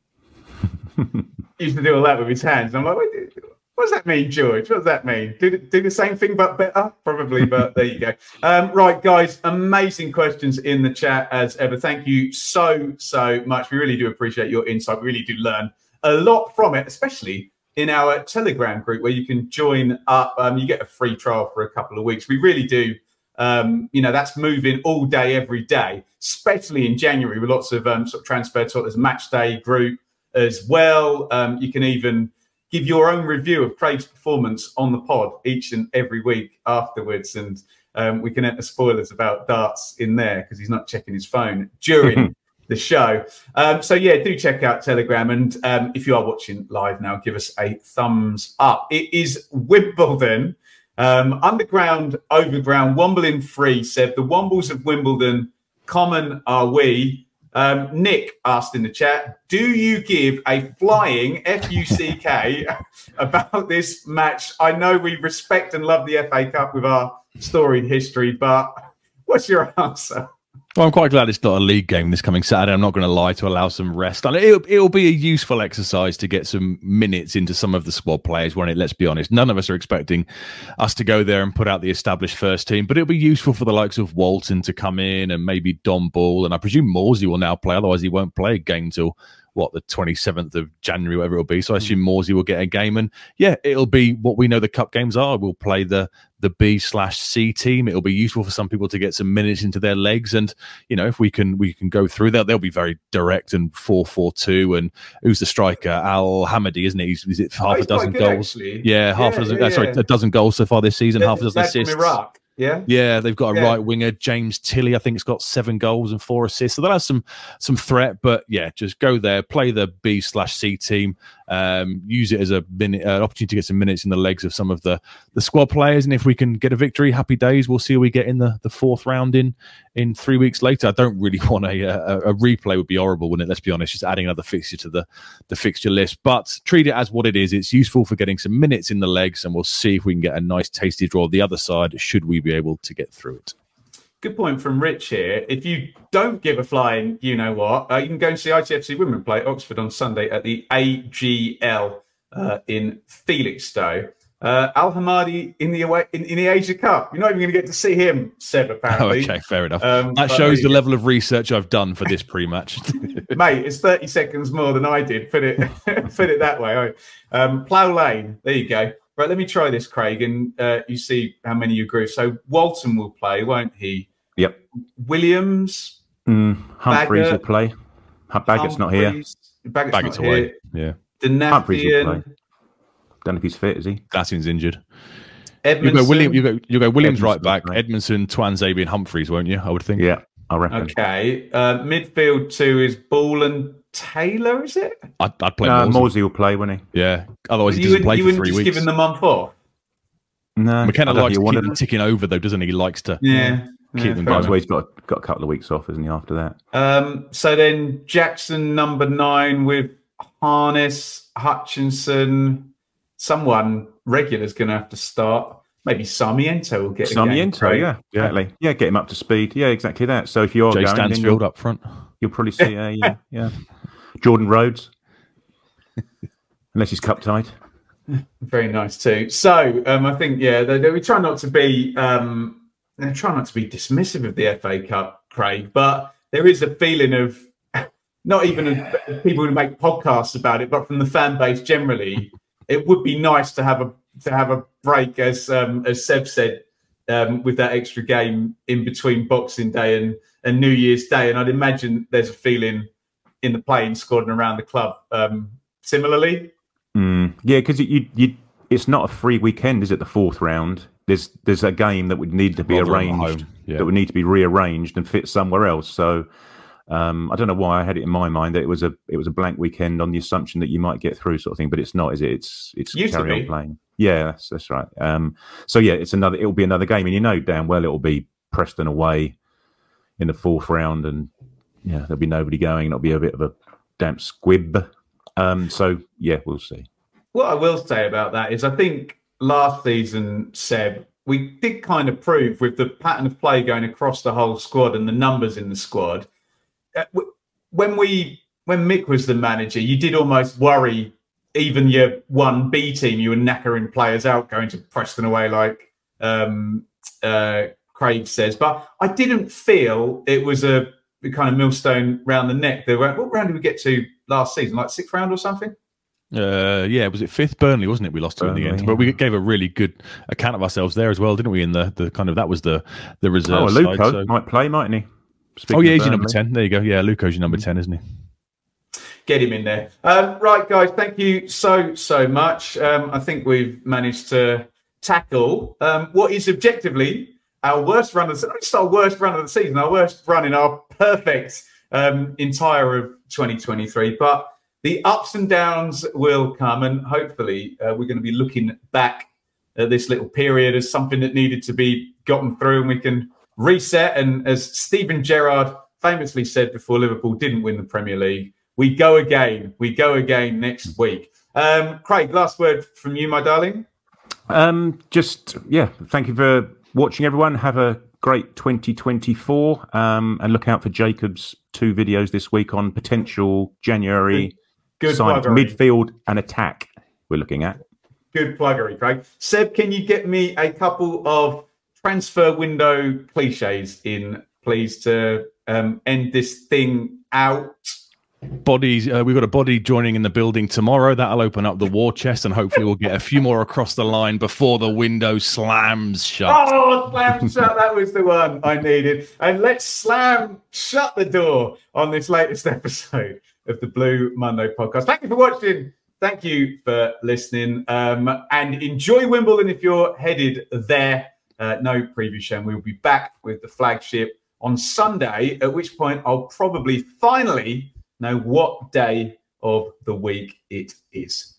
used to do all that with his hands? I'm like, what, what does that mean, George? What does that mean? Do, do the same thing but better? Probably, but there you go. Um, right, guys, amazing questions in the chat as ever. Thank you so, so much. We really do appreciate your insight. We really do learn a lot from it, especially in our Telegram group where you can join up. Um, you get a free trial for a couple of weeks. We really do. Um, you know, that's moving all day, every day, especially in January with lots of um, sort of transfer talk. There's a match day group as well. Um, you can even give your own review of Craig's performance on the pod each and every week afterwards. And um, we can enter spoilers about darts in there because he's not checking his phone during the show. Um, so, yeah, do check out Telegram. And um, if you are watching live now, give us a thumbs up. It is Wimbledon. Um, underground, overground, Wimbledon free, said the Wombles of Wimbledon, common are we. Um, Nick asked in the chat, do you give a flying F U C K about this match? I know we respect and love the F A Cup with our storied history, but what's your answer? Well, I'm quite glad it's not a league game this coming Saturday. I'm not going to lie, to allow some rest. And it'll, it'll be a useful exercise to get some minutes into some of the squad players. When it, let's be honest, none of us are expecting us to go there and put out the established first team, but it'll be useful for the likes of Walton to come in and maybe Don Ball. And I presume Morsey will now play, otherwise he won't play a game till what, the twenty-seventh of January, whatever it'll be. So I assume Morsey will get a game. And yeah, it'll be what we know the cup games are. We'll play the the B slash C team. It'll be useful for some people to get some minutes into their legs. And, you know, if we can we can go through that, they'll be very direct and four four two. And who's the striker? Al Hamadi, isn't he? Is, is it half oh, a dozen good, goals? Actually. Yeah, half yeah, a dozen, yeah, uh, sorry, yeah. a dozen goals so far this season, yeah, half a dozen assists. From Iraq. Yeah, yeah, they've got a yeah. right winger, James Tilley. I think it's got seven goals and four assists. So they'll have some some threat. But yeah, just go there, play the B slash C team, um, use it as a minute, uh, opportunity to get some minutes in the legs of some of the the squad players. And if we can get a victory, happy days. We'll see who we get in the, the fourth round in in three weeks later. I don't really want a, a a replay. Would be horrible, wouldn't it? Let's be honest. Just adding another fixture to the the fixture list. But treat it as what it is. It's useful for getting some minutes in the legs, and we'll see if we can get a nice tasty draw the other side. Should we be able to get through it? Good point from Rich here. If you don't give a flying, you know what, uh, you can go and see I T F C women play Oxford on Sunday at the A G L uh, in Felixstowe. Uh, Al Hamadi in the away, in, in the Asia Cup. You're not even going to get to see him, Seb, apparently. Oh, okay, fair enough. Um, that shows the level of research I've done for this pre-match. Mate, it's thirty seconds more than I did. Put it put it that way. Um, Plough Lane. There you go. Right, let me try this, Craig, and uh, you see how many you agree. So Walton will play, won't he? Yep. Williams. Mm, Humphreys Baggett, will play. Baggett's not here. Baggett's, Baggett's not away. Here. Yeah. Humphreys will Donathian. play. Don't know if he's fit, is he? Dattin's injured. Edmondson. You go William. You go. You go Williams Edmondson, right back. right. Edmondson, Twanzebe, and Humphreys, won't you? I would think. Yeah, I reckon. Okay. Uh, midfield two is Ball and Taylor, is it? I'd, I'd play Uh, Morsey. Morsey will play, won't he? Yeah. Otherwise, he you doesn't wouldn't, play you for wouldn't three just weeks. give him the month off? No. McKenna I don't likes to think keep he them wanted ticking over, though, doesn't he? He likes to. Yeah. Keep yeah, them fair going. That's why he's got got a couple of weeks off, isn't he? After that. Um, so then Jackson number nine with Harness, Hutchinson, someone regular's going to have to start. Maybe Sarmiento will get a game, Sarmiento, right? yeah, exactly. Yeah, get him up to speed. Yeah, exactly that. So if you're Jay going, then Stansfield you'll, up front. you'll probably see, uh, yeah, yeah, Jordan Rhodes, unless he's cup tied. Very nice too. So um, I think yeah, they, they, we try not to be um, they try not to be dismissive of the F A Cup, Craig, but there is a feeling of not even of people who make podcasts about it, but from the fan base generally, it would be nice to have a to have a break, as um, as Seb said, um, with that extra game in between Boxing Day and, and New Year's Day, and I'd imagine there's a feeling in the playing squad and around the club um, similarly. Mm. Yeah, because you, you, it's not a free weekend, is it? The fourth round. There's there's a game that would need to be Rotherham at arranged, home, yeah. that would need to be rearranged and fit somewhere else. So um, I don't know why I had it in my mind that it was a it was a blank weekend on the assumption that you might get through, sort of thing. But it's not, is it? It's it's Used to carry on be. playing. Yeah, that's, that's right. Um, so yeah, it's another. It'll be another game, and you know damn well it'll be Preston away in the fourth round, and yeah, there'll be nobody going. It'll be a bit of a damp squib. Um, so yeah, we'll see. What I will say about that is I think last season, Seb, we did kind of prove with the pattern of play going across the whole squad and the numbers in the squad. Uh, w- when we when Mick was the manager, you did almost worry even your one B team, you were knackering players out going to Preston away like um, uh, Craig says. But I didn't feel it was a kind of millstone round the neck. They went, what round did we get to last season? Like sixth round or something? Uh, yeah, was it fifth? Burnley, wasn't it? We lost to in the Burnley, end, yeah. but we gave a really good account of ourselves there as well, didn't we? In the, the kind of that was the the reserve. Oh, side, Luco so- might play, mightn't he? Speaking Oh yeah, of he's your number Burnley. ten. There you go. Yeah, Luco's your number ten, isn't he? Get him in there. Um, right, guys, thank you so, so much. Um, I think we've managed to tackle um, what is objectively our worst run of the season. It's our worst run of the season, our worst run in our perfect um, entire of twenty twenty-three. But the ups and downs will come, and hopefully uh, we're going to be looking back at this little period as something that needed to be gotten through, and we can reset. And as Steven Gerrard famously said before Liverpool didn't win the Premier League, we go again. We go again next week. Um, Craig, last word from you, my darling. Um, just yeah, thank you for watching, everyone. Have a great twenty twenty-four, um, and look out for Jacob's two videos this week on potential January Good signs, pluggery. midfield and attack. We're looking at. Good pluggery, Craig. Seb, can you get me a couple of transfer window cliches in, please, to um, end this thing out? Bodies. Uh, we've got a body joining in the building tomorrow. That'll open up the war chest, and hopefully we'll get a few more across the line before the window slams shut. Oh, slam shut. That was the one I needed. And let's slam shut the door on this latest episode of the Blue Monday podcast. Thank you for watching. Thank you for listening. Um, and enjoy Wimbledon if you're headed there. Uh, no preview show. We'll be back with the flagship on Sunday, at which point I'll probably finally know what day of the week it is.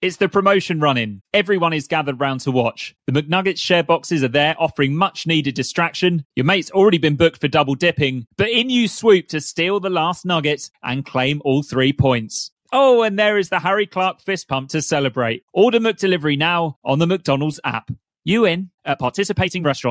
It's the promotion running. Everyone is gathered round to watch. The McNuggets share boxes are there, offering much needed distraction. Your mate's already been booked for double dipping, but in you swoop to steal the last nugget and claim all three points. Oh, and there is the Harry Clark fist pump to celebrate. Order McDelivery now on the McDonald's app. You in at participating restaurants.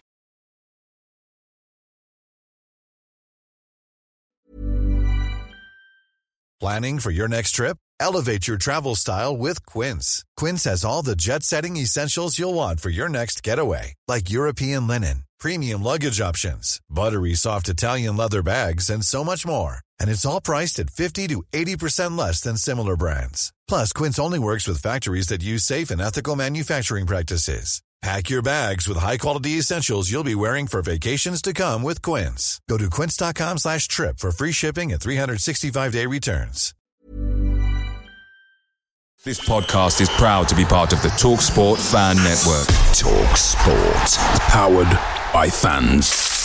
Planning for your next trip? Elevate your travel style with Quince. Quince has all the jet-setting essentials you'll want for your next getaway, like European linen, premium luggage options, buttery soft Italian leather bags, and so much more. And it's all priced at fifty to eighty percent less than similar brands. Plus, Quince only works with factories that use safe and ethical manufacturing practices. Pack your bags with high-quality essentials you'll be wearing for vacations to come with Quince. Go to quince.com slash trip for free shipping and three sixty-five day returns. This podcast is proud to be part of the TalkSport Fan Network. TalkSport. Powered by fans.